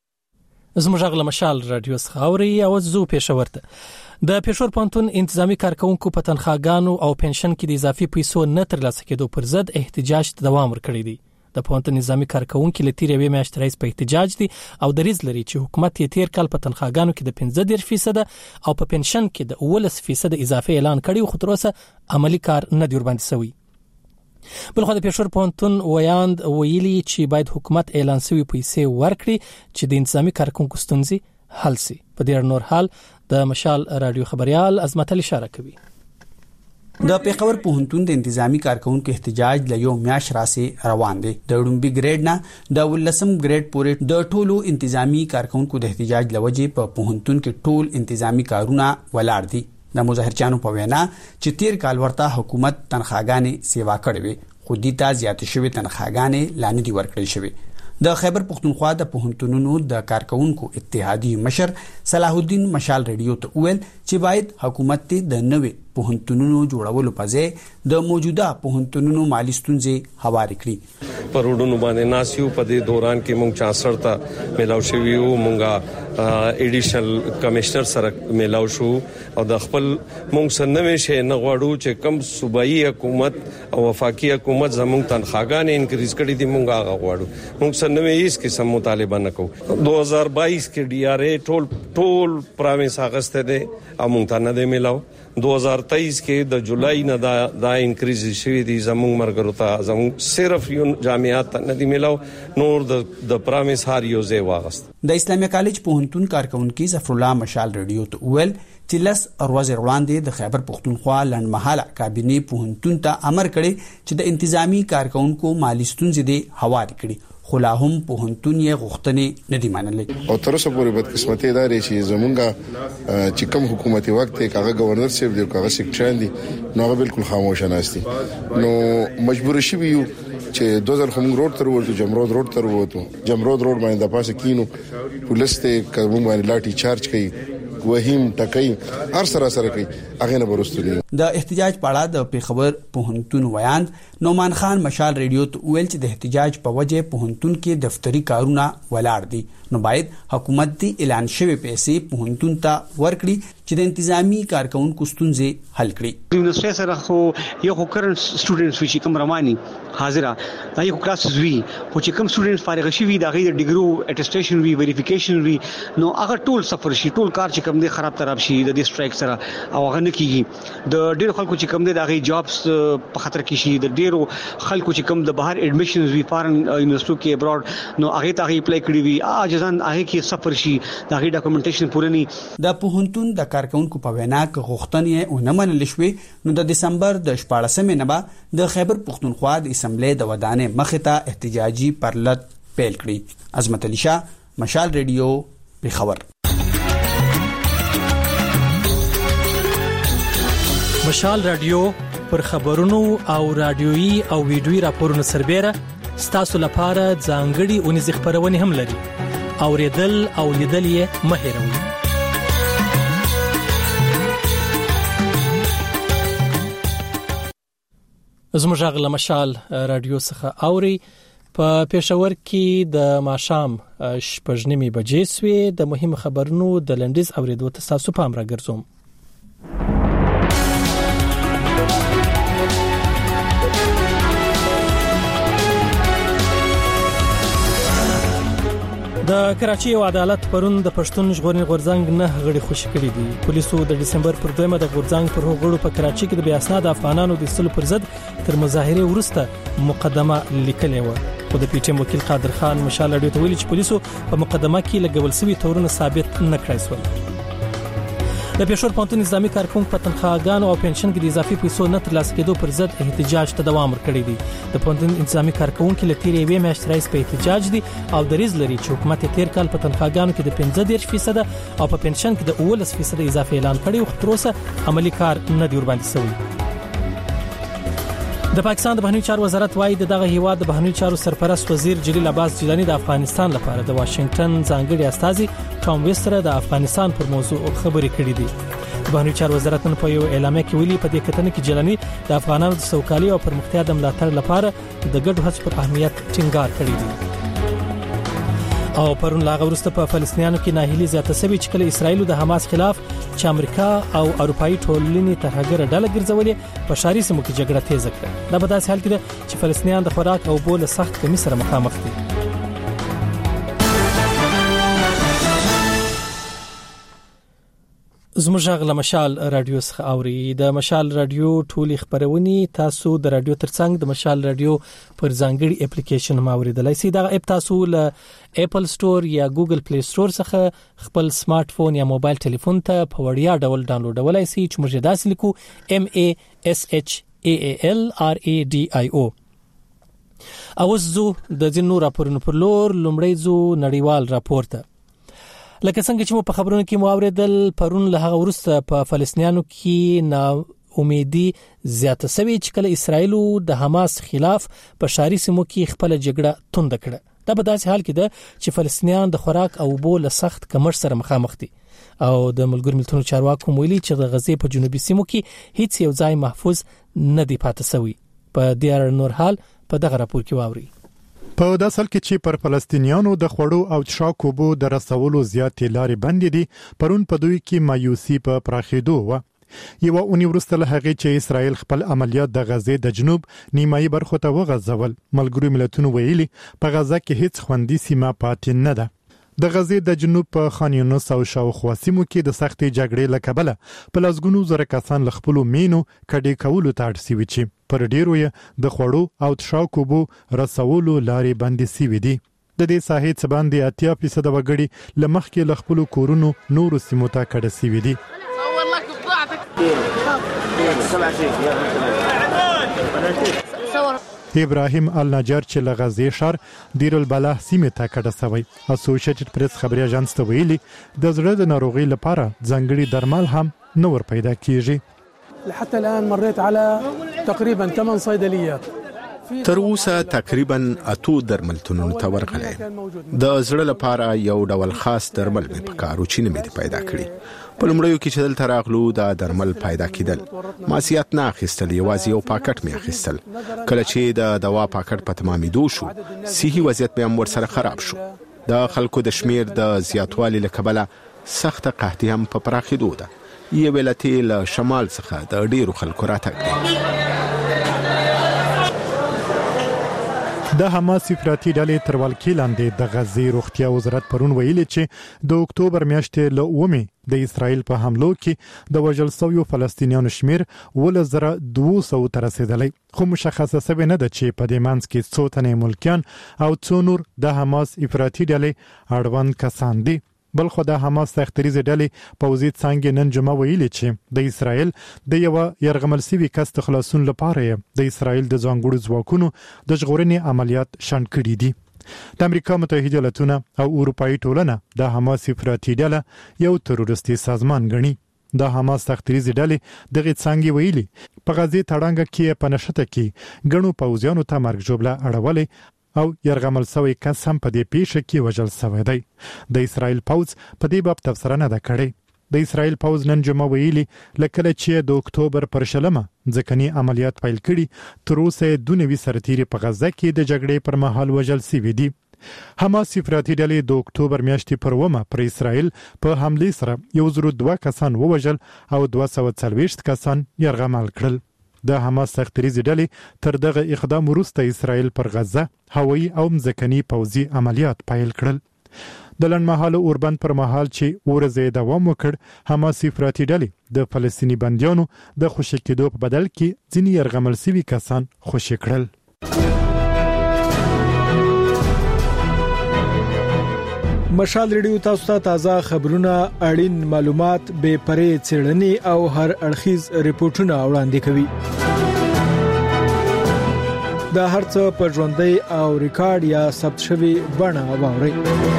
زموږ غل مشال رادیو څخاوري او زو پیښور ته د پیښور پونتون انتظامی کارکونکو په تنخواګانو او پنشن کې د اضافي پیسو نه ترلاسه کېدو پر ضد احتجاج دوام ورکړی دی. د پونتون نظامی کارکونکو لتیرې وې میاشت رئیس په احتجاج دي او دریز لري چې حکومت یې تیر کال په تنخواګانو کې د پنځه دېرش فیصد او په پنشن کې د اوولس فیصد اضافه اعلان کړی خو تر اوسه عملی کار نه دی ورباندې شوی. بلخو د پیښور پونتون ویاند ویلي چې باید حکومت اعلان شوی پیسې ورکړي چې د انتظامی کارکونکو ستونزې حل شي. په دې نور حال د مشال رادیو خبريال عظمت علي اشاره کوي. د پیښور پوهنتون د انتظامی کارکونکو احتجاج له یو میاش راسي روان دي. د وډمبي ګریډ نه د ولسم ګریډ پورې د ټولو انتظامی کارکونکو د احتجاج لوجه په پوهنتون کې ټول انتظامی کارونه ولاړ دي. د مظاهرچانو په وینا چې تیر کال ورته حکومت تنخواګانې سیوا کړې وي خو دې ته زیات شوی تنخواګانې لاندې دی ورکړل شوی. د خیبر پختونخوا د پوهنتونونو د کارکونکو اتحادیې مشر صلاح الدین مشال رادیو ته ویل چې باید حکومت ته د نوې پوهنتونونو جوړولو په ځای د موجوده پوهنتونونو مالی ستونزې هواري کړي. پروډونو باندې ناسیو په دې دوران کې مونږ چانسلر ته ملاو شویو مونږه ایډیشنل کمشنر سره ملاو شو او د خپل مونږ سنوي شي نه غواړو چې کم صوبایي حکومت او وفاقي حکومت زموږ تنخواګانې انکریز کړي دي مونږ هغه غواړو. مونږ سنوي هیڅ قسم مطالبه نه کوو. دو هزار بائیس کې ډي ار اي ټول ټول پرامیس اغسته دي او مونږ ته نه دی ملاو. دو هزار تیئیس کې د جولای نه دا دا انکریز شوی دی زموږ مرګرو ته زموږ صرف یو جامعات نه دی ملاو نور د د پرامیس هار یو ځای واغست. د اسلامي کالج پوهنتون کارکونکو ظفر الله مشال رادیو ته ویل چې لس ورځې وړاندې د خیبر پختونخوا لنډمهاله کابینه پوهنتون ته امر کړی چې د انتظامی کارکونکو مالی ستونزې دي هواري کړي خو لا هم پوهنتون یې غوښتنې نه دی منلې. او تر اوسه پورې بدقسمتي دا لري چې زمونږه چې کوم حکومتي وخت کې هغه گورنر صاحب دی او هغه سیکریټری دی نو هغه بالکل خاموش ناشتي نو مجبور شي یو چې دو هزار خمون روډ تر ورته جمرود روډ تر ورته جمرود روډ باندې د پاسه کینو پولیس ته کوم باندې لاټي چارج کوي وهیم ټکای هر سره سره کوي هغه نه ورستوري. د احتجاج په اړه د پیښور پوهنتون ویاند نومان خان مشال رادیو ته ویل چې د احتجاج په وجه پوهنتون کې دفتری کارونه ولاړ دي نو باید حکومت دی اعلان شوی پیسې پوهنتون ته ورکړي چې د انتظامی کارکونکو ستونزې حل کړي. یونیورسيټي سره خو یو کرنٹ سټوډنټس وی چې کوم رواني حاضره دا یو کلاسز وی خو چې کوم سټوډنټس فارغ شي وي دا غي د ډیګرو اټیسټیشن وی ویریفیکیشن وی نو هغه ټول سفر شي ټول کار چې کوم دی خراب تراب شي د دې سټرایک سره او هغه نه کیږي. د ډیرو خلکو چې کوم دی دا غي جابس په خطر کې شي د ډیرو خلکو چې کوم د بهر اډمیشنز وی فارن یونیورسيټو کې ابراډ نو هغه ته اپلای کړی وی اجازان هغه کې سفر شي دا غي ډاکومېنټیشن پوره نه. د پوهنتون د کارکونکو په وینا کې غوښتنې او نه منل شوې نو د دسمبر د شپاړسمې نه به د خیبر پختونخوا د اسمبلی د ودانې مخې ته احتجاجي پرلط پیل کړي. عظمت علي شاه مشال رادیو پیښور. مشال رادیو پر خبرونو او رادیويي او ویډیويي راپورونو سربېره ستاسو لپاره ځانګړي اونیز خبرونه هم لري. اوریدل او لیدل یې مه هېروئ. زموږ غږ له مشال رادیو څخه اوري. په پېښور کې د ماښام شپږ نیمې بجې سوې. د مهم خبرونو د لنډیز اوریدو ته تاسو پام راګرځوم. د کراچي عدالت پرون د پښتون ژغورنې غورځنګ نه غړي خوشی کړي دي. پولیسو د دسمبر پر دویمه د غورځنګ پر غړو په کراچي کې د بیا اسناد افغانانو د استلو پر ضد تر مظاهره وروسته مقدمه لیکلې و. خو د پی ټی ایم وکیل قادر خان مشال اډیو ته ویلي چې پولیسو په مقدمه کې لګول شوی تورونه ثابت نه کړای شول. د پېښور پوهنتون نظامی کارکونکو په تنخواهګانو او پنشن کې د اضافي پیسو نه ترلاسه کېدو پر ضد احتجاج ته دوام ورکړی دی. د پوهنتون نظامی کارکونکو له تیرې یوې میاشتې راهیسې په احتجاج دي او دریځ لري چې حکومت تیر کال په تنخواهګانو کې د پنځه دېرش فیصد او په پنشن کې د اوولس فیصد اضافه اعلان کړی او تر اوسه عملی کار نه دی ورباندې شوی. د پاکستان د بهرنیو چارو وزارت وايي د دغه هیواد د بهرنیو چارو سرپرست وزیر جلیل عباس جیلانی د افغانستان لپاره د واشنگټن ځانګړي استازي ټام ویس سره د افغانستان پر موضوع خبرې کړې دي. د بهرنیو چارو وزارت نن په یو اعلامیه کې ویلي په دې کتنه کې جیلانی د افغانانو د سوکالۍ او پرمختیا د ملاتړ لپاره د ګډو هڅو پر اهمیت ټینګار کړی دی. او پرون لاغه ورسته په فلسطینیانو کې ناهیلي زیاته شوې چې کله اسرایل د حماس خلاف چې امریکا او اروپאי ټولنې ترهګر ډله ګرځولې په شاري سیمو کې جګړه تیز کړه. دا په داسې حال کې ده چې فلسطینیان د خوراک او بول سخت کمی سره مخامخ دي. زموږ غږ له مشال رادیو څخه اوري. د مشال رادیو ټولې خبرونه تاسو د رادیو ترڅنګ د مشال رادیو پر ځانګړي اپلیکیشن ماوریدلای شئ. دا اپ تاسو له اپل سٹور یا ګوګل پلی سٹور څخه خپل سمارټ فون یا موبایل ټلیفون ته په وړیا ډول ډاونلوډولای شئ چې موږ داسې لیکو M A S H A A L R A D I O. اوس زو د ځینو راپورونو پر لور لومړی زو نړیوال راپورته. لکه څنګه چې مو په خبرونو کې مو اوریدل پرون له هغه وروسته په فلسطینیانو کې نا امیدي زیاته شوې چې کله اسرایل د حماس خلاف په شاري سیمو کې خپل جګړه توند کړه. دا په داسې حال کې ده چې فلسطینیان د خوراک او بول سخت کمر سره مخامخ دي او د ملګرو ملتونو چارواکو ویلي چې د غزې په جنوبي سیمو کې هیڅ یو ځای محفوظ نه دی پاتې شوی. په دې اړه نور حال په دغه راپور کې واوري. په داسې حال کې چې پر فلسطینیانو د خوړو او څښاک اوبو د رسولو زیاتې لارې بندې دي، پرون په دوی کې مایوسي په پراخېدو و. یو اونۍ وروسته له هغې چې اسرائیل خپل عملیات د غزې د جنوب نیمایي برخو ته وغځول، ملګرو ملتونو ویلي په غزه کې هیڅ خوندي سیمه پاتې نه ده. د غزې د جنوب په خان یونس او شاوخوا سیمو کې د سختې جګړې له کبله په لسګونو زره کسان له خپلو مینو کډې کولو ته اړ شوي چې پر ډیرو یې د خوړو او څښاک اوبو رسولو لارې بندې شوي دي. د دې ساحې څخه باندې اتیا فیصد وګړي له مخکې له خپلو کورونو نورو سیمو ته کډه شوي دي. ابراهیم النجار چې له غزې ښار دیر البلح سیمې ته کډه شوی. اسوسییټډ پریس خبري اژانس ته ویلي د زړه د ناروغۍ لپاره ځانګړي درمل هم نه ور پیدا کیږي. لحتى الآن مريت على تقريبا ثمان صيدليات. تر اوسه تقریبا اتو درملتونونو ته ورغلی. د زړه لپاره یو ډول خاص درمل مې په کارو چې نه مې پیدا کړی. په لومړیو کې چې دلته راغلو دا درمل پیدا کېدل، ماسیات نه اخیستل، یوازې یو پاکټ مې اخیستل. کله چې د دوا پاکټ په تمامېدو شو، صحي وضعیت مې هم ورسره خراب شو. د خلکو د شمیر د زیاتوالي له کبله سخته قحطي هم په پراخېدو ده. یو ولته له شمال څخه د ډیرو خلکو راتګ دی. د حماس افراطي ډلې تر ولکې لاندې د غزې روغتیا وزارت پرون ویلي چې د اکتوبر میاشتې له اومې د اسرائیل په حملو کې د وژل شویو فلسطینیانو شمیر ولس زره دوه سوه ته رسیدلی، خو مشخصه شوې نه ده چې په دې منځ کې څو تنې ملکیان او څو نور د حماس افراطي ډلې اړوند کسان دي. بلخو د حماس تختریزې ډلې پوځي څانګې نن جمعه ویلي چې د اسرائیل د یو یرغمل شوي کس د خلاصون لپاره د اسرائیل د ځانګړو ځواکونو د ژغورنې عملیات شنډ کړي دي. د امریکا متحده ایالاتونه او اروپאי ټولنه د حماس افراطي ډله یو تروریستي سازمان ګڼي. د حماس تختریزي ډلې دغه څنګه ویلي په غزي تړانګه کې په نشته کې غنو پوځیانو ته مرګ جوړه اړولې او يرغمل سوی کس هم په دې پیښه کې وژل شوی دی. د اسرایل پوځ په دې باب تفسیر نه کړی. د اسرایل پوځ نن جمعه ویلي لکه چې د اکتوبر پر شلمه ځکهني عملیات پیل کړي تر اوسه د نوي سرتیري په غزه کې د جګړې پر مهال وژل شوی دی. حماس افراطي ډلې د اکتوبر میاشتې پر ومه پر اسرائیل په حمله سره یو زرو دوه کسان ووژل او دوه سوه څلوېښت کسان یرغمل کړل. د حماس تختریزي ډلې تر دغه اقدام وروسته اسرائیل پر غزه هوایي او مځکني پوځي عملیات پیل کړل. د لنډمهاله اوربند پر مهال چې ورځې دوام وکړ حماس افراطي ډلې د فلسطینی بندیانو د خوشی کېدو په بدل کې ځینې یرغمل شوي کسان خوشی کړل. مشال ریډیو تاسو ته تازه خبرونه اړین معلومات به پرې څېړنې او هر اړخیز ریپورتونه وړاندې کوي. دا هرڅه په ژوندۍ او ریکارډ یا ثبت شوی بڼه واورئ.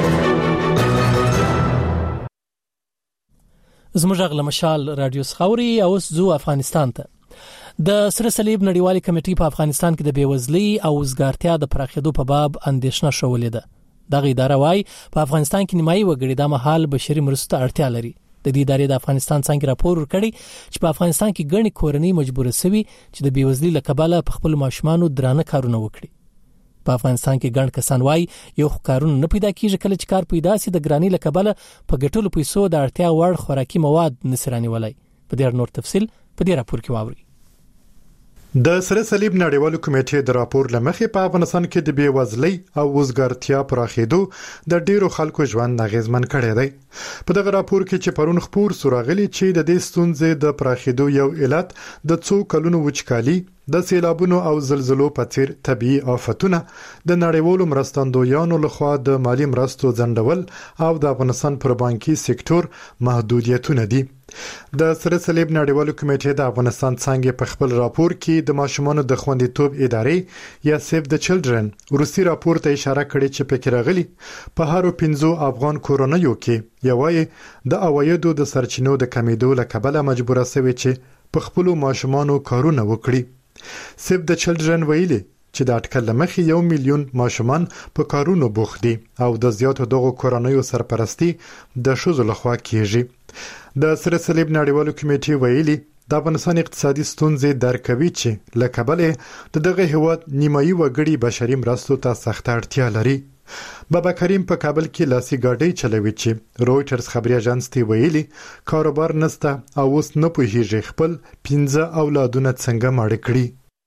زموږ غل مشال رادیو سخاوري او زو افغانستان ته. د سره صلیب نړیوالې کمیټې په افغانستان کې د بیوزلۍ او وزګارتیا د پراخېدو په باب اندېښنه شولې ده. دغه اداره وايي په افغانستان کې نیمایي وګړي د مهال بشري مرستو اړتیا لري. د دې ادارې د افغانستان څنګه راپور ورکړي چې په افغانستان کې ګڼې کورنۍ مجبور شوي چې د بیوزلۍ له کبله په خپل ماشومانو درانه کارونه وکړي. په افغانستان کې ګڼ کسان وايي یو کارونه نه پیدا کیږي کله چې کار پیدا سي د ګرانی له کبله په ګټلو پیسو د اړتیا وړ خوراکي مواد نسرانی ولای. په دې نور تفصيل په دې راپور کې واوري. د سره صلیب نړیوالو کمیټې د راپور لمخې په افغانستان کې د بیوزلۍ او وزګارتیا پراخېدو د ډیرو خلکو ژوند اغیزمن کړی دی. په دغه راپور کې چې پرون خبر سورغلی چې د دې ستونزې د پراخېدو یو علت د څو کلونو وچکالي د سیلابونو او زلزلو په څیر طبيعي آفتونه د نړیوالو مرستندویانو لخوا د مالی مرستو ځنډول او د افغانستان پر بانکي سکتور محدودیتونه دي. د سره صلیب نړیوالو کمیټې د افغانستان څنګه په خپل راپور کې د ماشومانو د خوندیتوب ادارې یا سیف د چلډرن روسي راپور ته اشاره کړې چې پکې راغلي په هارو پنځو افغان کورونیو کې یوای د اوایدو د سرچینو د کمیدو له کبله مجبور شوي چې په خپل ماشومانو کارونه وکړي. سیف د چلډرن ویلي چې د اټکل لمخې یو میلیون ماشومان په کارونو بوخت دي او د زیاتو دغو کورونیو سرپرستی د شوزو لخوا کیږي. د سره صلیب نړیوالو کمیټې ویلي د افغانستان اقتصادي ستونزې درک کوي چې له کبله د دغه هیواد نیمایي وګړي بشري مرستو ته سخت اړتیا لري. بابا کریم په کابل کې لاسي ګاډي چلوي چې رويټرز خبري اژانس ته ویلي کاروبار نسته او اوس نه پوهیږي خپل پنځه اولادونه څنګه ماړ کړي.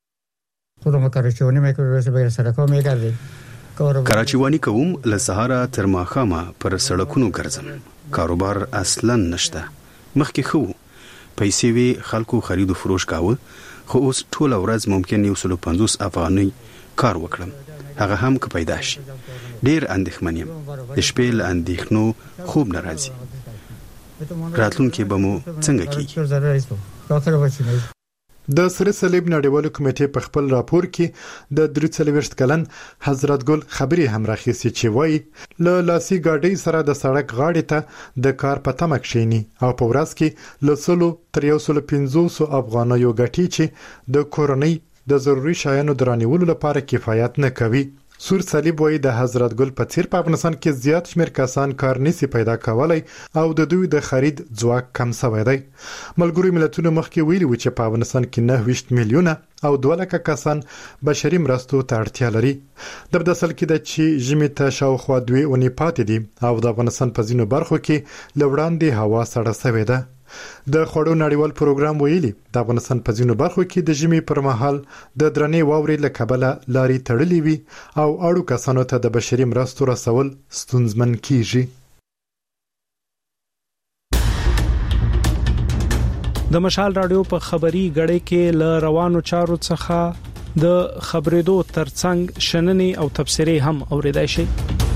کراچیوانی کوم له سهاره تر ماښامه پر سړکونو ګرځم. کاروبار اصلا نشته. مخکې خو پیسې وی خلکو خرید او فروش کاوه خو اوس ټول ورځ ممکن یو سل پنځوس افغانۍ کار وکړم. هغه هم که پیدا شي. ډیر اندېښمن یم. د شپې له اندېښنو خوب نه راځي. راتلونکي به مو څنګه کیږي؟ د سره صلیب نړیوالو کمیټې په خپل راپور کې د درې څلوېښت کلن حضرت ګل خبري هم راخیسي چې وایي له لاسي ګاډي سره د سړک غاړې ته د کار په تمه کښینی او په ورځ کې له سلو تر یو سل پنځوس افغانیو ګټي چې د کورنۍ د ضروري شیانو درانیولو لپاره کفایت نه کوي. سور صلیب وایي د حضرت ګل په څیر په افغانستان کې زیات شمیر کسان کار نشي پیدا کولای او د دوی د خرید ځواک کم شوی دی. ملګری ملتونو مخکې ویلي و چې په افغانستان کې نه ویشت میلیونه او دوه لکه کسان بشري مرستو ته اړتیا لري. د بدسل کې د چې ژمي ته شاوخوا دوی اونۍ پاتې دي او د افغانستان په ځینو برخو کې لوړاندې هوا سړه شوې ده. د خوړو نړیوال پروګرام ویلي د افغانستان په ځینو برخو کې د ژمي پر مهال د درنې واورې له کبله لاري تړلې وي او اړو کسانو ته د بشري مرستو رسول ستونزمن کیږي. د مشال رادیو په خبري غړې کې ل روانو چارو څخه د خبرېدو ترڅنګ شننې او تبصرې هم اوریدای شي.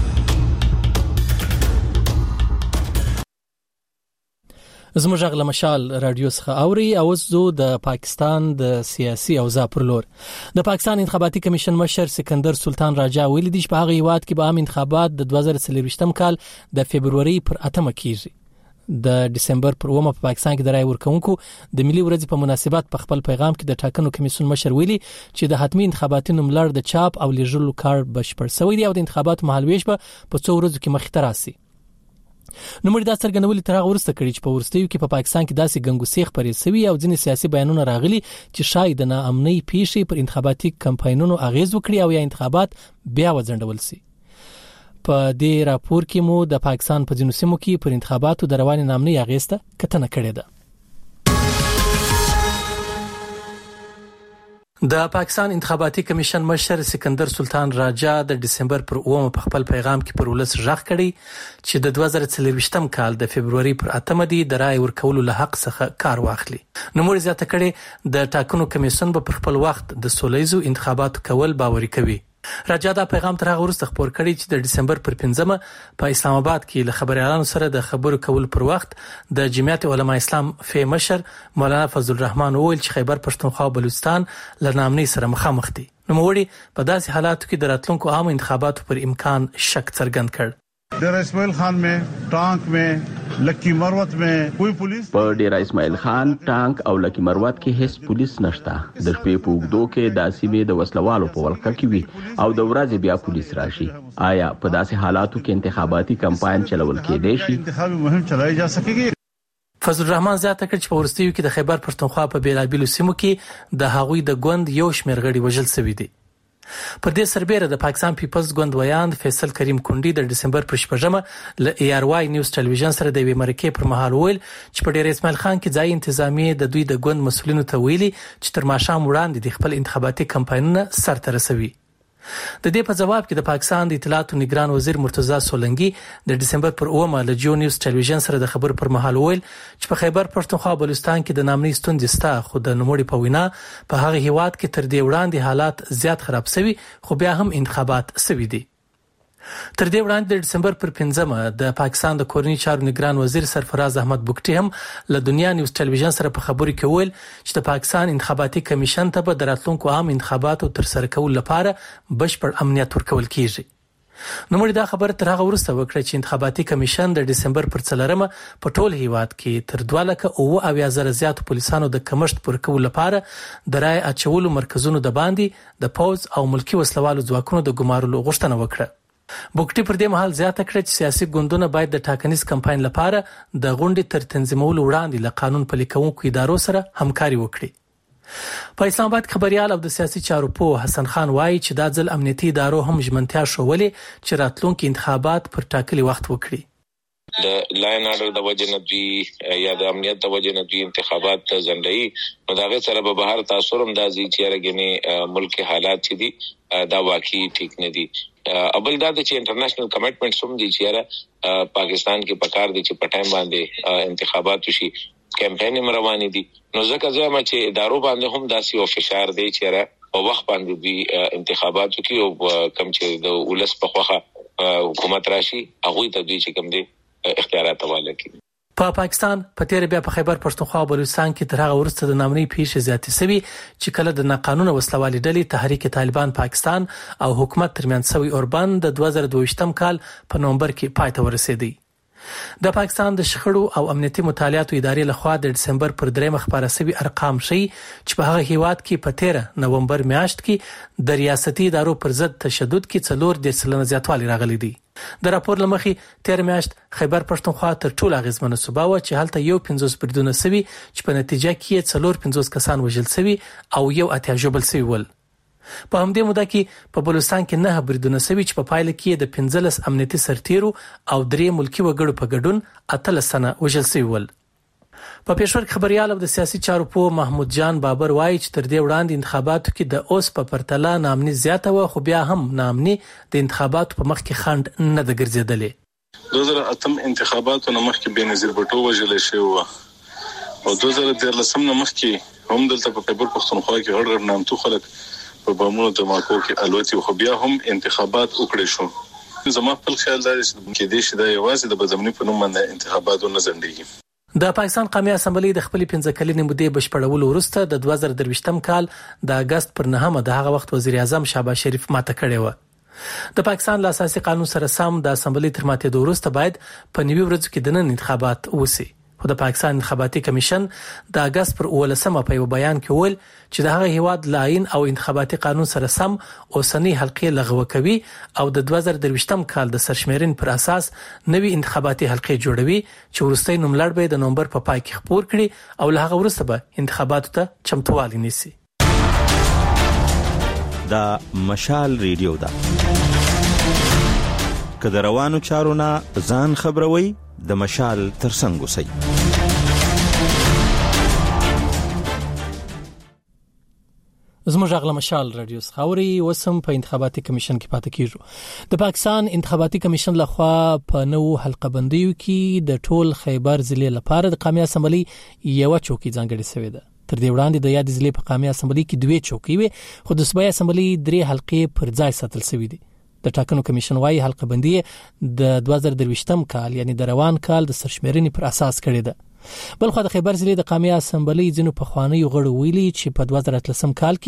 زموږ غل مشال رادیو څخه اوري او زو د پاکستان د سیاسي اوضاع پر لور. د پاکستان انتخاباتي کمیشن مشر سکندر سلطان راجا ویلي دی چې په هغه هیواد کې به عام انتخابات د دوه زره څلوېښتم کال د فبرवरी پر اتمه کیږي. د دسمبر پر اومه په پاکستان کې د رای ورکونکو د ملي ورځې په مناسبت په خپل پیغام کې د ټاکنو کمیسیون مشر ویلي چې د حتمی انتخاباتي نوملړ د چاپ او لیږلو کار بشپړ شوی دی او د انتخاباتو مهالويش به په څو ورځو کې مخې ته راسي. نو موږ دا څرګندولې تر هغه وروسته کړي چې په ورستیو کې په پا پاکستان کې داسې ګنګوسې خبرې شوي او ځینې سیاسي بیانونه راغلي چې شاید د ناامنۍ پیښې پر انتخاباتي کمپاینونو اغیز وکړي او یا انتخابات بیا وځنډول شي. په دې راپور کې مو د پاکستان په ځینو سیمو کې پر انتخاباتو د رواني ناامنۍ اغیز ته کتنه کړې ده. د پاکستان انتخاباتي کمیشن مشر سکندر سلطان راجا د دسمبر پر اومه په خپل پیغام کې پر ولس ژغ کړي چې د دوه زره څلوېښتم کال د فبرवरी پر اتمه دی د رای ورکولو له حق څخه کار واخلي. نو موږ زیاته کړي د ټاکنو کمیسیون به پر خپل وخت د سولېزو انتخاباتو کول باوري کوي. راجا دا پیغام تر هغه وروسته خبر کړي چې د دسمبر پر پنځمه په اسلام آباد کې له خبريالانو سره د خبرو کول پر وخت د جمعیت علما اسلام فی مشر مولانا فضل الرحمن وویل چې خیبر پښتونخوا او بلوچستان له ناامنۍ سره مخامخ دي. نو موږ په داسې حالاتو کې د راتلونکو عام انتخاباتو پر امکان شک څرګند کړ. ډیرا اسماعیل خان میں ټانک میں لکی مروت میں کوئی پولیس په ډیرا اسماعیل خان ټانک او لکی مروت کې هیڅ پولیس نشته. د شپې په وګدو کې د سیمې د وسلوالو په ولکه کې وي او د ورځې بیا پولیس راشي. آیا په داسې حالاتو کې انتخاباتي کمپاین چلول کېدای شي؟ انتخابي مهم چلای جا سکیږي. فضل الرحمن زیاته کړ چې په ورستیو کې د خیبر پښتونخوا په بیلابیلو سیمو کې د هغوی د ګوند یو شمېر غړي وژل شوي دي. پر دې سربېره د پاکستان پیپلز ګوند ویاند فیصل کریم کونډي د دسمبر پر شپږمه ل ای آر وای نیوز ټلویزیون سره د وی مرکې پر مهال ویل چې په ډیر اسماعیل خان کې ځای انتظامی د دوی د ګوند مسولینو ته ویلي چې تر ماښام وړاندې د خپل انتخاباتي کمپاینونه سرته رسوي. د دې په جواب کې د پاکستان د اطلاعاتو نگران وزیر مرتضی سولنګي د دسمبر پر اومه له جو نیوز ټلویزیون سره د خبرو پر مهال ویل چې په خیبر پښتونخوا او بلوچستان کې د ناامنۍ ستونزې شته، خو د نوموړي په وینا په هغه هیواد کې تر دې وړاندې حالات زیات خراب شوي خو بیا هم انتخابات شوي دي. تر دې وړاندې د دسمبر پر پنځمه د پاکستان د کورنۍ چارو نگران وزیر سرفراز احمد بوکټي هم له دنیا نیوز ټلویزیون سره په خبرو کې ویل چې د پاکستان انتخاباتي کمیشن ته به د راتلونکو عام انتخاباتو تر سره کولو لپاره بشپړ امنیت ورکول کیږي. نو موږ دا خبره تر هغه وروسته وکړه چې انتخاباتي کمیشن د دسمبر پر څلورمه په ټول هیواد کې تر دوه لکه اوه اویا زره زیاتو پولیسانو د کمښت پر کولو لپاره د رای اچولو مرکزونو د باندې د پوز او ملکی وسلوالو ځواکونو د ګمارلو غوښتنه وکړه. بوکټي پر دې مهال زیاته کړه چې سیاسي ګوندونه باید د ټاکنیز کمپاین لپاره د غونډې تر تنظیمولو وړاندې له قانون پلي کوونکو ادارو سره همکاري وکړي. په اسلام آباد خبريال او د سیاسي چارو په حسن خان وایي چې دا ځل امنیتي ادارو هم ژمنتیا شولې چې راتلونکي انتخابات پر ټاکلي وخت وکړي. د لاین آرډر د وجه نه دوی یا د امنیت د وجه نه دوی انتخابات ځنډوي. نو دا غي سره به بهر تاثیر هم دازي چې راګني ملک حالات چې دي دا واقعي ټیک نه دي. ابل دا چې انټرنیشنل کمټمنټس هم دي چې پاکستان کې پکار دي چې په ټایم باندې انتخابات وشي، کمپاین هم روانې دي. نو ځکه زما چې ادارو باندې هم داسي او فشار دی چې په وخت باندې دوی انتخابات وکړي او کم چې د ولس په خوخه حکومت راشي هغه ته دوی چې کم دي اختیارات حواله کړي. په پاکستان په تیر بیا په خیبر پښتونخوا او بلوچستان کې تر هغه وروسته د ناامنۍ پیښې زیاتې شوي چې کله د ناقانونه وسلوالې ډلې تحریک طالبان پاکستان او حکومت ترمنځ شوی اوربند د دوه زره دوه کال په نومبر کې پای ته ورسېدی. د پاکستان د شخړو او امنیتي مطالعاتو ادارې لخوا د دسمبر پر درېمه خبره شوی ارقام ښیي چې په هغه هیواد کې په تیره نومبر میاشت کې د ریاستي ادارو پر ضد تشدد کې څلور د سلنه زیاتوالی راغلی دی. د راپور لمخې تیر میاشت خیبر پښتونخوا تر ټولو اغیزمنه صوبه و چې هلته یو پنځوس بریدونه شوي چې په نتیجه کې څلور پنځوس کسان وژل شوي او یو اتیا ژوبل شوي ول. په همدې موده کې په بلوچستان کې نه بریدونه شوي چې په پایله کې د پنځلس امنیتي سرتیرو او درې ملکی وګړو په ګډون اتلس تنه وژل شوي ول. په پېښور خبريال او د سیاسي چارو په محمود جان بابر وایي چې تر دې وړاندې انتخاباتو کې د اوس په پرتله ناامني زیاته و، خو بیا هم ناامني د انتخاباتو په مخ کې خند نه د ګرځېدلې. دوه زره اتم انتخاباتو نه مخکې بېنظیر بټو وژل شوی و او دوه زره دیارلسم نه مخکې هم دلته په خیبر پښتونخوا کې غړ غړ نامتو خلک په بامونو دماکو کې الوتي، خو بیا هم انتخابات وکړي شو. زما خپل خیال دا چې د دې شي د یوازې د بزمنی په نوم باندې انتخاباتو نه ځنډيږي. د پاکستان قومي اسمبلی د خپل پنځه کلنې مودې بشپړولو وروسته د دوه زره درویشتم کال د اگست پر نهمه د هغه وخت وزیر اعظم شهباز شریف ماته کړې و. د پاکستان له اساسي قانون سره سم د اسمبلی تر ماتېدو وروسته باید په نوي ورځو کې د نن انتخابات وشي. خو د پاکستان انتخاباتي کمیشن د اگست پر اولسمه په یو بیان کې ویل چې د هغه هیواد لاین او انتخاباتي قانون سره سم اوسنی حلقې لغوه کوي او د دوه زره درویشتم کال د سرشمیرن پر اساس نوي انتخاباتي حلقې جوړوي چې ورستۍ نوملړ به د نومبر په پای کې خپور کړي او له هغه وروسته به انتخاباتو ته چمتووالی نیسي. دا مشال ریډیو ده. که د روانو چارو نه ځان خبروي د مشال ترڅنګ اوسئ. زموږ غږ مشال رادیو خاوري وسم په انتخاباتي کمیشن کې پاتې کیږو. د پاکستان انتخاباتي کمیشن لخوا په نو حلقه بندیو کې د ټول خیبر ضلع لپاره د قومي اسمبلی یو چوکۍ ځانګړې شوې ده. تر دې وړاندې د یاد ضلع په قومي اسمبلی کې دوه چوکۍ وي خو د صوبایي اسمبلی درې حلقې پر ځای ساتل شوې دي. د ټاکنو کمیشن وايي حلقه بندي د دوه زره درویشتم کال یعنی د روان کال د سرشمیرنې پر اساس کړي ده. بل خو د خیبر ضلع د قومي اسمبلی ځینو پخوانی غړو ویلي چې په دوه زره اتلسم کال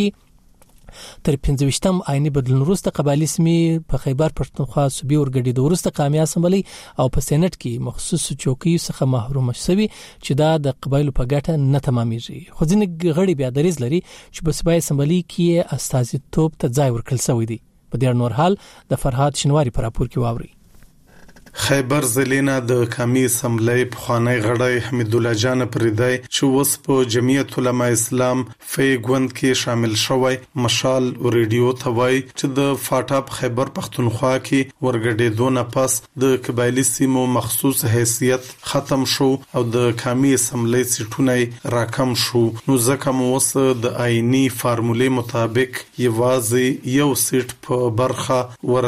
کې تر پنځه آئینی بدلون وروسته قبایلی سیمې په خیبر پښتونخوا صوبې ورګډېدو وروسته قومي اسمبلی او په سېنات کې مخصوص چوکۍ څخه محروم شوي چې دا د قبایلو په ګټه نه تمامېږي. خو ځینې غړي بیا دریځ لري چې په صوبایي اسمبلی کې استازیتوب ته ځای ورکړل شوی دی. په دې نور حال د فرهاد شنواری پر راپور کې واوري. خیبر ضلع د قومي اسمبلی پخوانی غړی حمید الله جان پریدای چې اوس په جمعیت علماء اسلام فی ګوند کې شامل شوی مشال ریډیو ته وایي چې د فاټاپ خیبر پښتونخوا کې ورګډېدو نه پس د قبایلی سیمو مخصوص حیثیت ختم شو او د قومي اسمبلی سیټونه راکم شو. نو ځکه مو اوس د آئینی فارمولې مطابق یوازې یو سیټ په برخه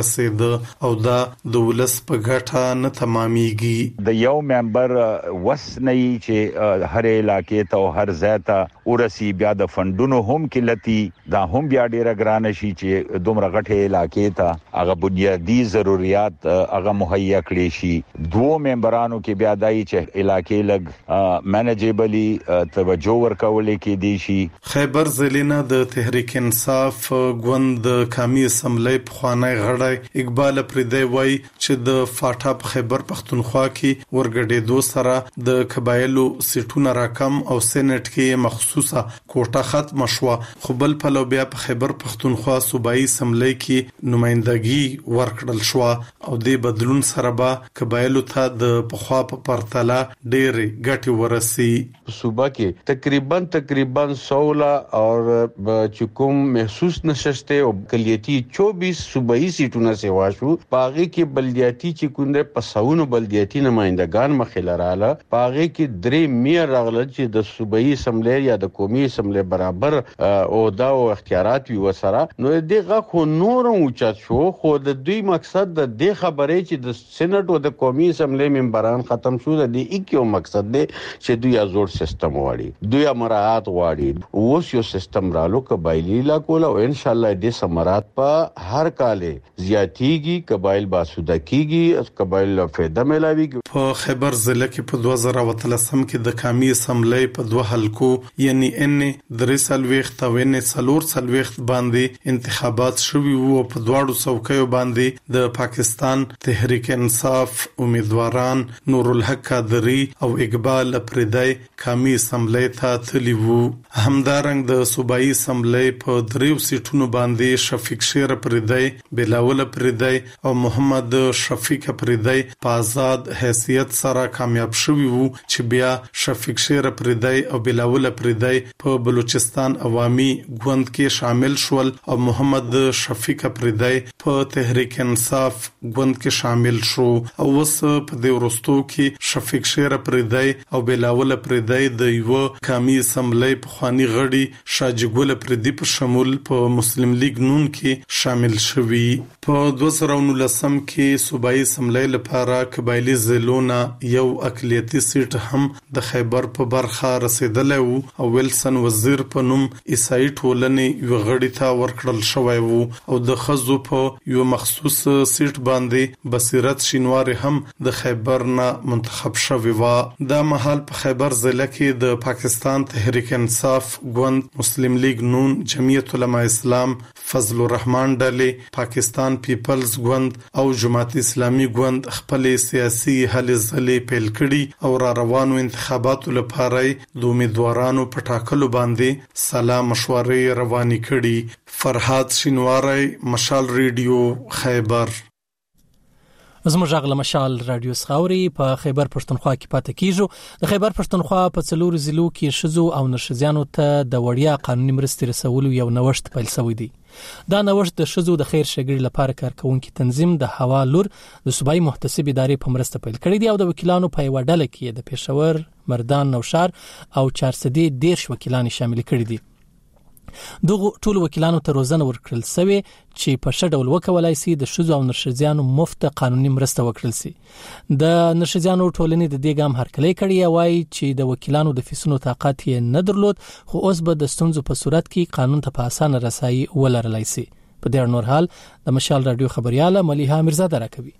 ورسېده او دا د ولس په ګټه نه تمامېږي. د یو ممبر وسنۍ چې هر علاقې ته هر ځای ته ورسی بیا د فندونو هم کلتی دا هم بیا ډیره ګران شي چې دومره غټه علاقې ته هغه بنیادی ضرورت هغه مهیا کړي شي. دوه ممبرانو کې بیا دای چې علاقې لګ منیجیبلی توجه ورکول کې دي شي. خیبر ضلع د تحریک انصاف ګوند د قومي اسمبلی پخوانی غړی اقبال پریدای وای چې د فاټا په خیبر پښتونخوا کې ورګډېدو سره د قبایلو سیټونه راکم او سېنات کې مخصوصه کوټه ختم شو. خو بل په لو بیا په خیبر پښتونخوا صوبایي اسمبلی کې نمائندګي ورکړل شو او د بدلون سره به قبایلو ته د پخوا په پرتله ډېر ګټي ورسي. صوبه کې تقریبا تقریبا सोलह और چکم محسوس نشسته او کلیتی چوبیس صوبایي سیټونه سیوا شو. باغی کې بلدیاتی چې کوم پساونو بلدیاتی نمائندگان مخیلراله پاغه کې درې میر راغله چې د صوبایي اسمبلی یا د قومي اسمبلی برابر او دا او اختیارات وي وسره. نو دغه خو نور اوچت شو خو د دوی مقصد د دې خبرې چې د سېنات او د قومي اسمبلی ممبران ختم شو د دې یو مقصد دی چې دوی ازور سیستم واړي دوی مراعات واړي اوس یو سیستم رالو قبایلی لا کوله او ان شاء الله دې سمرات په هر کاله زیاتیږي قبایل باسوده کیږي قبایل فایده ملاویږي. په خیبر ضلع کې په دوه زره اتلسم کې د قومي اسمبلی په دوه حلقو یعنی ان درې سلويخت او ان څلور سلويخت باندې انتخابات شوي وو. په دواړو څوکیو باندې د پاکستان تحریک انصاف امیدواران نور الحق قادری او اقبال پریدای قومي اسمبلی ته تللی وو. همدارنګ د صوبایي اسمبلی په دریو سیټونو باندې شفیق شیر پریدای بلاول پریدای او محمد شفیق پریدای په آزاد حیثیت سره کامیاب شوی وو چې بیا شفیق شیر پریدای او بلاول پریدای په بلوچستان عوامي ګوند کې شامل شول او محمد شفیق پریدای په تحریک انصاف ګوند کې شامل شو. او اوس په دې ورستو کې شفیق شیر پریدای او بلاول پریدای د یو قومي اسمبلی په خواني غړي شاجګول پریدي په شمول په مسلم لیگ نون کې شامل شوی. په دوه زره نولسم کې صوبایي اسمبلی اسمبلی لپاره قبایلی ضلعونه یو اقلیتي سیټ هم د خیبر په برخه رسیدلی وو او ویلسن وزیر په نوم عیسائی ټولنې یو غړي ته ورکړل شوی وو او د خزو په یو مخصوص سیټ باندې بصیرت شینواری هم د خیبر نه منتخب شوی و. دا مهال په خیبر ضلع کې د پاکستان تحریک انصاف ګوند، مسلم لیگ نون، جمعیت علماء اسلام، فضل الرحمن ډلې، پاکستان پیپلز ګوند او جماعت اسلامي ګوند خپل سیاسي هلې ځلې پیل کړي او را روانو انتخاباتو لپاره د امیدوارانو په ټاکلو باندې سلا مشورې روانې کړي. فرهاد شینواری، مشال ریډیو، خیبر. زموږ غږ له مشال رادیو څخه په خیبر پښتونخوا کې پاتې کیږو. د خیبر پښتونخوا په څلورو ضلعو کې شذو او نرښځیانو ته د وړیا قانوني مرستې رسولو یو نوښت پیل شوی دی. دا نوښت د شذو د خیر ښېګړې لپاره کارکونکو تنظیم د هوا لور د صوبایي محتسب ادارې په مرسته پیل کړی دی او د وکیلانو په یوه ډله کې د پېښور، مردان، نوشار او چارسدې دیرش وکیلان شامل کړي دي. دغه ټول وکیلانو ته روزنه ورکړل شوی چې په ښه ډول وکولای شي د شذو او نرښځیانو مفت قانوني مرسته وکړل شي. د نرښځیانو ټولنې د دې ګام هرکلی کړی وایي چې د وکیلانو د فیسونو طاقت یې نه درلود، خو اوس به د ستونزو په صورت کې قانون ته په اسانه رسایي ولرلای شي. په دې نور حال د مشال رادیو خبرياله مليحه مرزاده راکوي.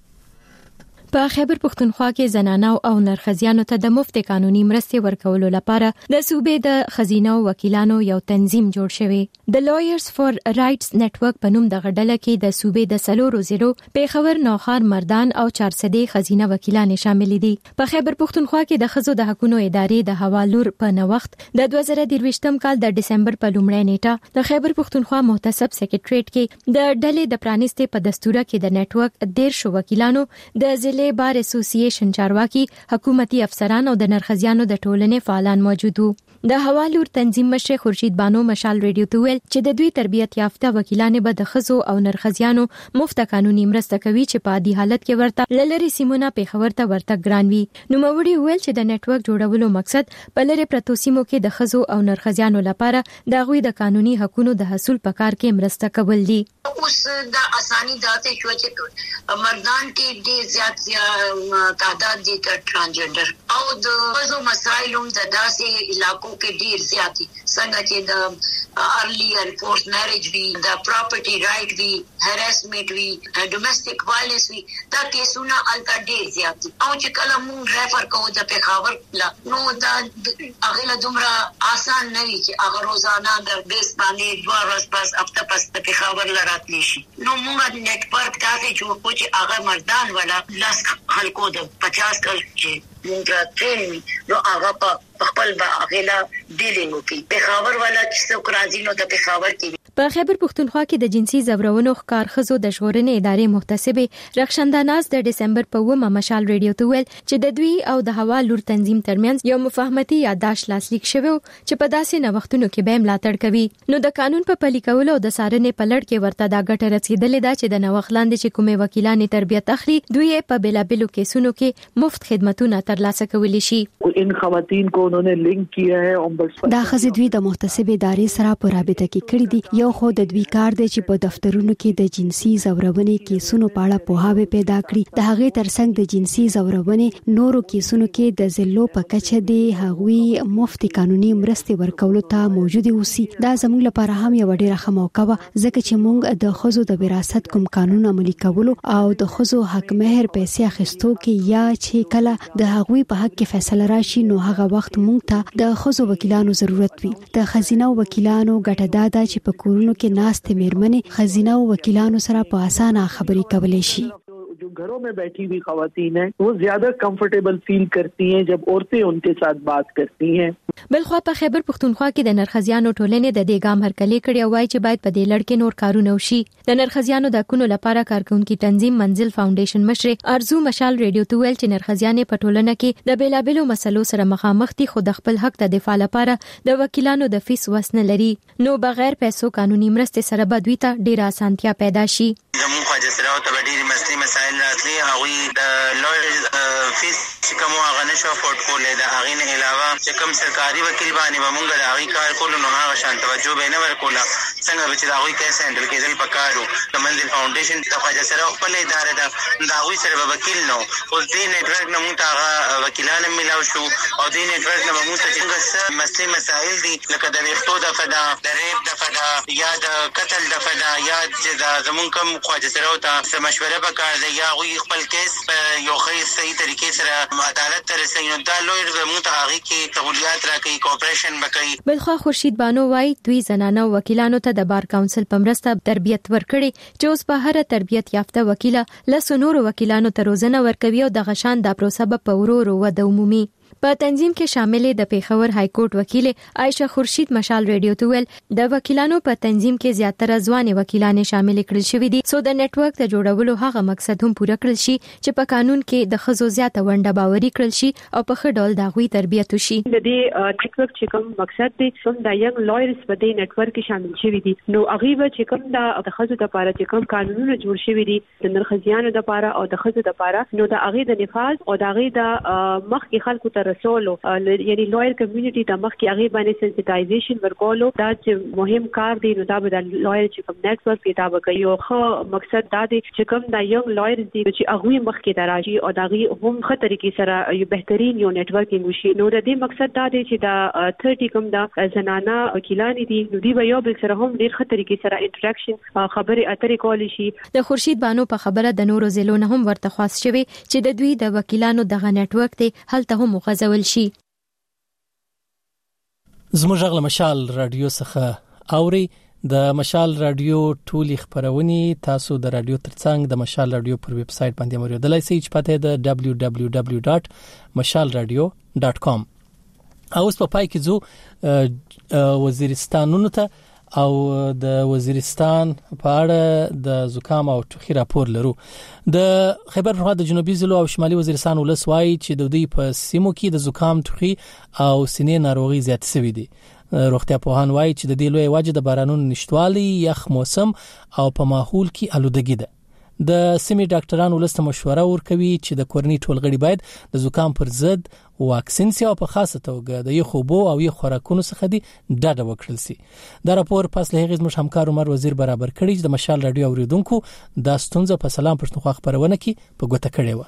په خیبر پښتونخوا کې زنانو او نرښځیانو ته د مفت قانوني مرستې ورکولو لپاره د صوبې د خزینه او وکیلانو یو تنظیم جوړ شوی. د لایرز فار رائټس نتورک په نوم د غډله کې د صوبې د سلورو زیرو پېښور، نوخار، مردان او چارسدې خزینه وکیلان شامل دي. په خیبر پښتونخوا کې د خزو د حقوقو ادارې د حوالور په نوښت د دوه زره درویشتم کال د دسمبر په لومړۍ نیټه د خیبر پښتونخوا محتسب سکریټریټ کې د ډلې د پرانیستې په دستوره کې د نتورک دیرشو وکیلانو د ضلع بار اسوسییشن چارواکي، حکومتي افسران او د نرښځیانو د ټولنې فعالان موجود وو. د حوالور تنظیم مشر خورشید بانو مشال ریډیو ته ویل چې د دوی تربیت یافته وکیلان به د خزو او نرښځیانو مفت قانوني مرسته کوي چې په عادي حالت کې ورته لری سیمونه پېښور ته ورته ګران وي. نو موري ویل چې د نتورک جوړولو مقصد په لری پرتو سیمو کې د خزو او نرښځیانو لپاره د غوي د قانوني حقوقو د حصول په کار کې مرسته کول دي. اوس د اساني داته شو چې مردان کې ډېر زیات زیات تعداد دي ترانسجنډر او د خزو مسایلو د داسې علاقو کې ډیر زیاتی څنګه چې د ارلی ان فورس میریج وی، د پراپرټي رائټ وی، هراسمنت وی، ډومېسټک وایلنس وی، دا کیسونه الګا ډیر زیاتی او چې کله مونږ ریفر کوو د پېښور لا نو دا هغه دومره آسان نه وي چې هغه روزانه د بیس باندې دوه ورځې پس هفته پس د پېښور لراتلی شي. نو مونږ نیټورک تاسو جوړ کوو چې هغه مردان ولا لاس خلکو د پچاس کال چې مونږ ټرین نو هغه په خپل با اغلا ډیلینګ کوي. پېښور ولا چې څوک راځي نو د پېښور کې په خیبر پښتونخوا کې د جنسي زورونو ښکار خزو د ژغورنې ادارې محتسبه رخشنداناز د دسمبر په اومه مشال ریډیو ته ویل چې د دوی او د هوا لور تنظیم ترمنځ یو مفاهمتي یادداشت لاسلیک شوی چې په داسې نوښتونو کې به ملاتړ کوي. نو د قانون په پلي کولو او د سارنې په لړ کې ورته دا ګټه رسیدلې ده چې د نوښت لاندې چې کومې وکیلانې تربیت اخلي دوی په بلابلو کیسونو کې مفت خدماتونه ترلاسه کولی شي. ان خواتین کو انہوں نے لنک کیا ہے اومبډسمن دا خزې دوی د محتسب ادارې سره په رابطه کې کړی دي. یو خو د دوی کار دی چې په دفترونو کې د جنسي زورونې کیسونو په اړه پوهاوی پیدا کړي. د هغې ترڅنګ د جنسي زورونې نورو کیسونو کې د ضلعو په کچه دی هغوی مفت قانوني مرستې ورکولو ته موجود اوسي. دا زموږ لپاره هم یو ډیره ښه موقع وه ځکه چې موږ د خزو د وراثت کوم قانون عملي کولو او د خزو حق مهر پیسې اخیستو کې یا چې کله د هغوی په حق کې فیصله راشي نو هغه وخت موږ ته د خزو وکیلانو ضرورت وي. د خزینه وکیلانو ګټه دا ده چې په کورونو کې ناست میرمنې خزینه وکیلانو سره په اسانه خبرې کولای شي. जो घरों में बैठी हुई खवातीन हैं वो ज्यादा कंफर्टेबल फील करती हैं जब औरतें उनके साथ बात करती हैं. بلخوا په خیبر پښتونخوا کې د نرښځیانو ټولنې د دې ګام هرکلی کړی او وايي چې باید په دې لړ کې نور کارونه وشي. د نرښځیانو د حقوقو لپاره کارکونکو تنظیم منزل فاونډیشن مشر ارزو مشال ریډیو ته ویل چې نرښځیانې په ټولنه کې د بیلابلو مسلو سره مخامخ دي خو د خپل حق د دفاع لپاره د وکیلانو د فیس وسنه لري. نو بغیر پیسو قانوني مرستې سره به دوی ته ډیره اسانتیا پیدا شي. زموږ خواجه سره ته ډیری مسلې مسایل راتلي هغوی د لویر فیس چې کوم هغه نشو افورد کولای د هغې نه علاوه چې کوم سرکاري وکیل باندې به مونږ د هغې کار کولو نو هغه شان توجه به نه ورکوله څنګه چې دا غوي کیسه هندل کېدل پکارو د منزل فاونډیشن د خواجه سره خپل اداره ده دا غوي سره وکیل نو او دې نتورک نه موږ هغه وکیلان ملاو شو او دې نتورک نه موږ ته څنګه مسلې مسائل دي لکه د ویښتو د فدا د ریپ د فدا یا د قتل د فدا یا د زمون کوم خواجه سره ته مشوره وکړ دی یا غوي خپل کیس په یو خیر صحیح طریقې سره عدالت ته رسوي نو دا لوی موږ ته هغه کې سہولیات راکړي کوپریشن وکړي. بلخوا خورشید بانو وايي دوی زنانه وکیلانو ته د بار کونسل په مرسته تربیت ورکړي چې اوس په هر تربیت یافته وکیله لس نور وکیلانو ته روزنه ورکوي او د غشان د پروسه په ورو ورو د عمومي په تنظیم کې شاملې د پیښور های کورټ وکیل عائشه خورشید مشال ریډیو ته ویل د وکیلانو په تنظیم کې زیاتره ځوان وکیلان شامل کړل شوې دي سو د نتورک د جوړولو هغه مقصد هم پوره کړل شي چې په قانون کې د خزو زیاته ونډه باوري کړل شي او په ښه ډول د غوي تربیت وشي. د دې نتورک چې کوم مقصد دی سم د ینګ لایرز په دې نتورک کې شامل شوي دي نو هغه چې کوم د خزو لپاره چې کوم قانونونه جوړ شوي دي د نرخزیانو لپاره او د خزو لپاره نو د هغه د نفاذ او د هغه د مخ کې خلکو ته رسولو یعنی لویر کمیونټي د مخ کې هغه باندې سنسټایزیشن ورکولو دا چې مهم کار دی نو دا به د لویر چې کوم نتورک کې دا کوي او خو مقصد دا دی چې کوم د یو لویر دی چې هغه مخ کې دراشي او دا هغه هم ښه طریقې سره یو بهترین یو نتورکینګ وشي نو د دې مقصد دا دی چې دا تیس کوم د زنانه وکیلان دي نو دی یو بل سره هم ډیر ښه طریقې سره انټریکشن خبرې اترې کول شي. د خورشید بانو په خبره د نورو ضلعو نه هم ورته خاص شوی چې د دوی د وکیلانو دغه نتورک ته هلته هم مغزول شي. زموږ غل مشال رادیو څخه اوري د مشال رادیو ټولي خبرونه تاسو د رادیو ترڅنګ د مشال رادیو پر ویب سټ باندې موریدلای شئ چې پته د دبليو دبليو دبليو ډاټ مشال رادیو ډاټ کام. اوس په پای کې زو وزیرستانونو ته او د وزیرستان په اړه د زکام او ټوخي راپور لرو. د خیبر پښتونخوا د جنوبي ضلعو او شمالي وزیرستان ولس وايي چې د دوی په سیمو کې د زکام ټوخي او سینې ناروغي زیات شوې دي. روغتیا پوهان وايي چې د دې لوی وجه د بارانونو نشټوالي یخ موسم او په ماحول کې آلودګي ده. د سیمې ډاکټرانو ولسته مشوره ورکوي چې د کورنۍ ټولغړي باید د زکام پر ضد واکسین سي او په خاصه توګه د یخو بو او یخ خوراکونو څخه دي ډاډه وکړل سي. دا راپور پس له هغې زموږ همکار عمر وزیر برابر کړی چې د مشال رادیو اوریدونکو د ستونزه په سلام پښتونخوا خبرونه کې په ګوته کړې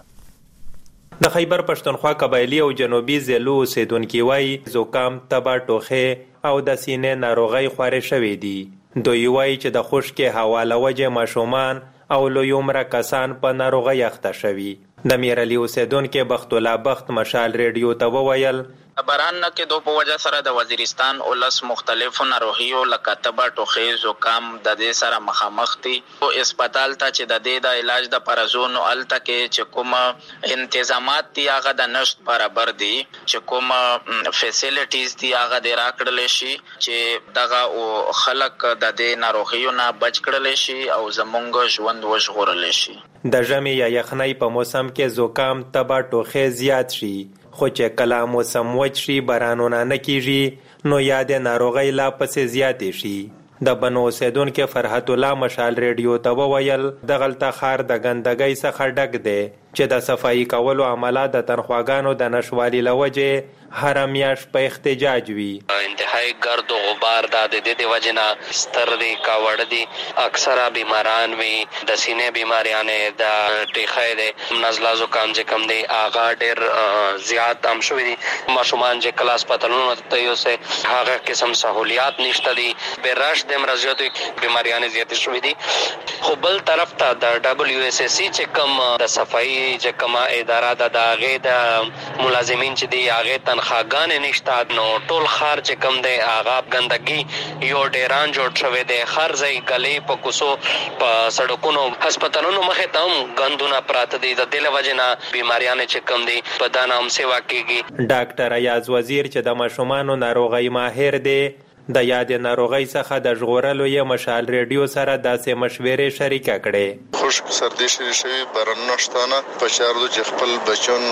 و. د خیبر پښتونخوا قبایلی او جنوبي ضلعو اوسیدونکو وايي زکام تبه ټوخه او د سینې ناروغي خوري شوې دي. دوی وايي چې د خشکې هوا له وجې ماشومان او لوی عمر کسان په ناروغي اخته شوي. د میرلی اوسیدونکو بخت الله بخت مشال ریډیو ته وویل باران نه کې دوه په وجه سره د وزیرستان اولس مختلفو ناروغیو لکه تبه ټوخي زکام د دې سره مخامخ دي او هسپتال ته چې د دې د علاج د پرزونو الته کې چې کوم انتظامات دي هغه د نشټ برابر دي چې کوم فیسیلیټیز دي هغه د راکړل شي چې دغه او خلک د دې ناروغیو نه بچ کړل شي او زمونږ ژوند وژغورل شي. د ژمي یا یخنۍ په موسم کې زکام تبه ټوخي زیات شي خو چې کله موسم وچ شي بارانونه نه کیږي نو یاد ناروغي لا پسې زیاتې شي. د بنو اوسیدونکو فرحت الله مشال ریډیو ته وویل د غلطه خار د ګندګۍ څخه ډک دی چې د صفایي کولو عمله د تنخواګانو د نشوالي لوجه هر میاش په احتجاج وی. انتهایی ګرد او غبار د دې د وجنا ستر دی کاوړ دی اکثره بیماران وی د سینې بیماریانه د ټیخه دی نزله زکام چې کم دی اغا ډیر زیات هم شوی دی. ماشومان چې کلاس پتلونو ته یو سه هغه قسم سہولیات نشته دی بیرش د مرزیاتو بیماریانه زیات شوی دی. خو بل طرف ته د دبليو اس اس سی چې کم د صفایي چې کما اداره د داغه د ملازمین چې دی هغه تنخواګان نشته نو ټول خار چې کم دی هغه ګندګي یو ډیران جوړ شوی دی خر ځای غلې په کوسو په سړکونو هسپتالونو مخه ته غندونه پراته دي د دل وجنا بیماریانه چې کم دی په دانام سیوا کیږي. ډاکټر ایاز وزیر چې د ماشومان ناروغي ماهر دی د یاد ناروغي څخه د ژغورلو یې مشال ریډیو سره داسې مشورې شریکه کړې. خشک سردی شری شوی باران نشتانه پچار دو چې خپل بچون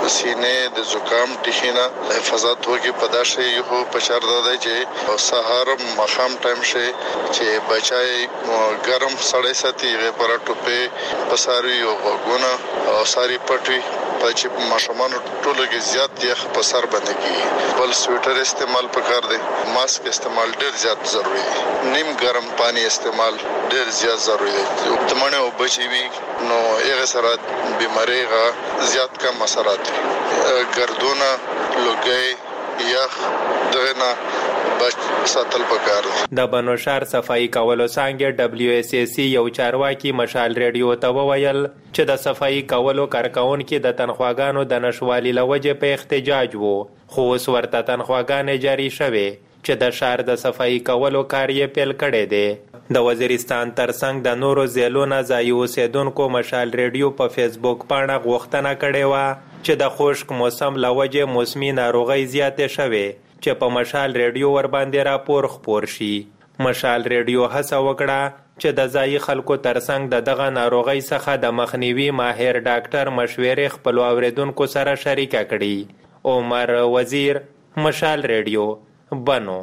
سینې د زکام ټیخینه حفاظت وکي پداشه یو پچار دادای چې سحر مخام ټایم شي چې بچای ګرم سړی ساتي غي پر ټوپه پساري او غوونه او ساری پټوي په چې ماشومان ټولو کې زیات یخ په سر باندې کی بل سویټر استعمال پکار دی ماسک استعمال ډیر زیات ضروری دی نیم ګرم پانی استعمال ډیر زیات ضروری دی تمنه او بچي وي نو هغه سره بیماری غا زیات کم اثرات ګردونه لوګي یخ دغه بچ ساتل پکار د بنوشار صفائی کولو څنګه دبليو اس اس سی یو چارواکي مشال ریډیو ته وویل چې د صفائی کولو کارکونکو د تنخواګانو د نشوالي لوجه په احتجاج وو خو اوس ورته تنخواګانې جاری شوه چې د شهر د صفائی کولو کار یې پیل کړی دی د وزیرستان ترڅنګ د نورو ځایونو ځای اوسیدونکو مشال ریډیو په فیسبوک باندې غوښتنه کړې و چې د خشک موسم لوجه موسمي ناروغي زیاتې شوه چې په مشال ریډیو ور باندې راپور خپور شي مشال ریډیو هڅه وکړه چې د ځای خلکو ترڅنګ د دغه ناروغي څخه د مخنیوي ماهر ډاکټر مشورې خپل اوریدونکو سره شریکه کړي عمر وزیر مشال ریډیو بنو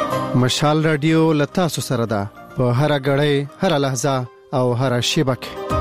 مشال رادیو لتا سره ده په هر غړې هر لحظه او هر شیبه کې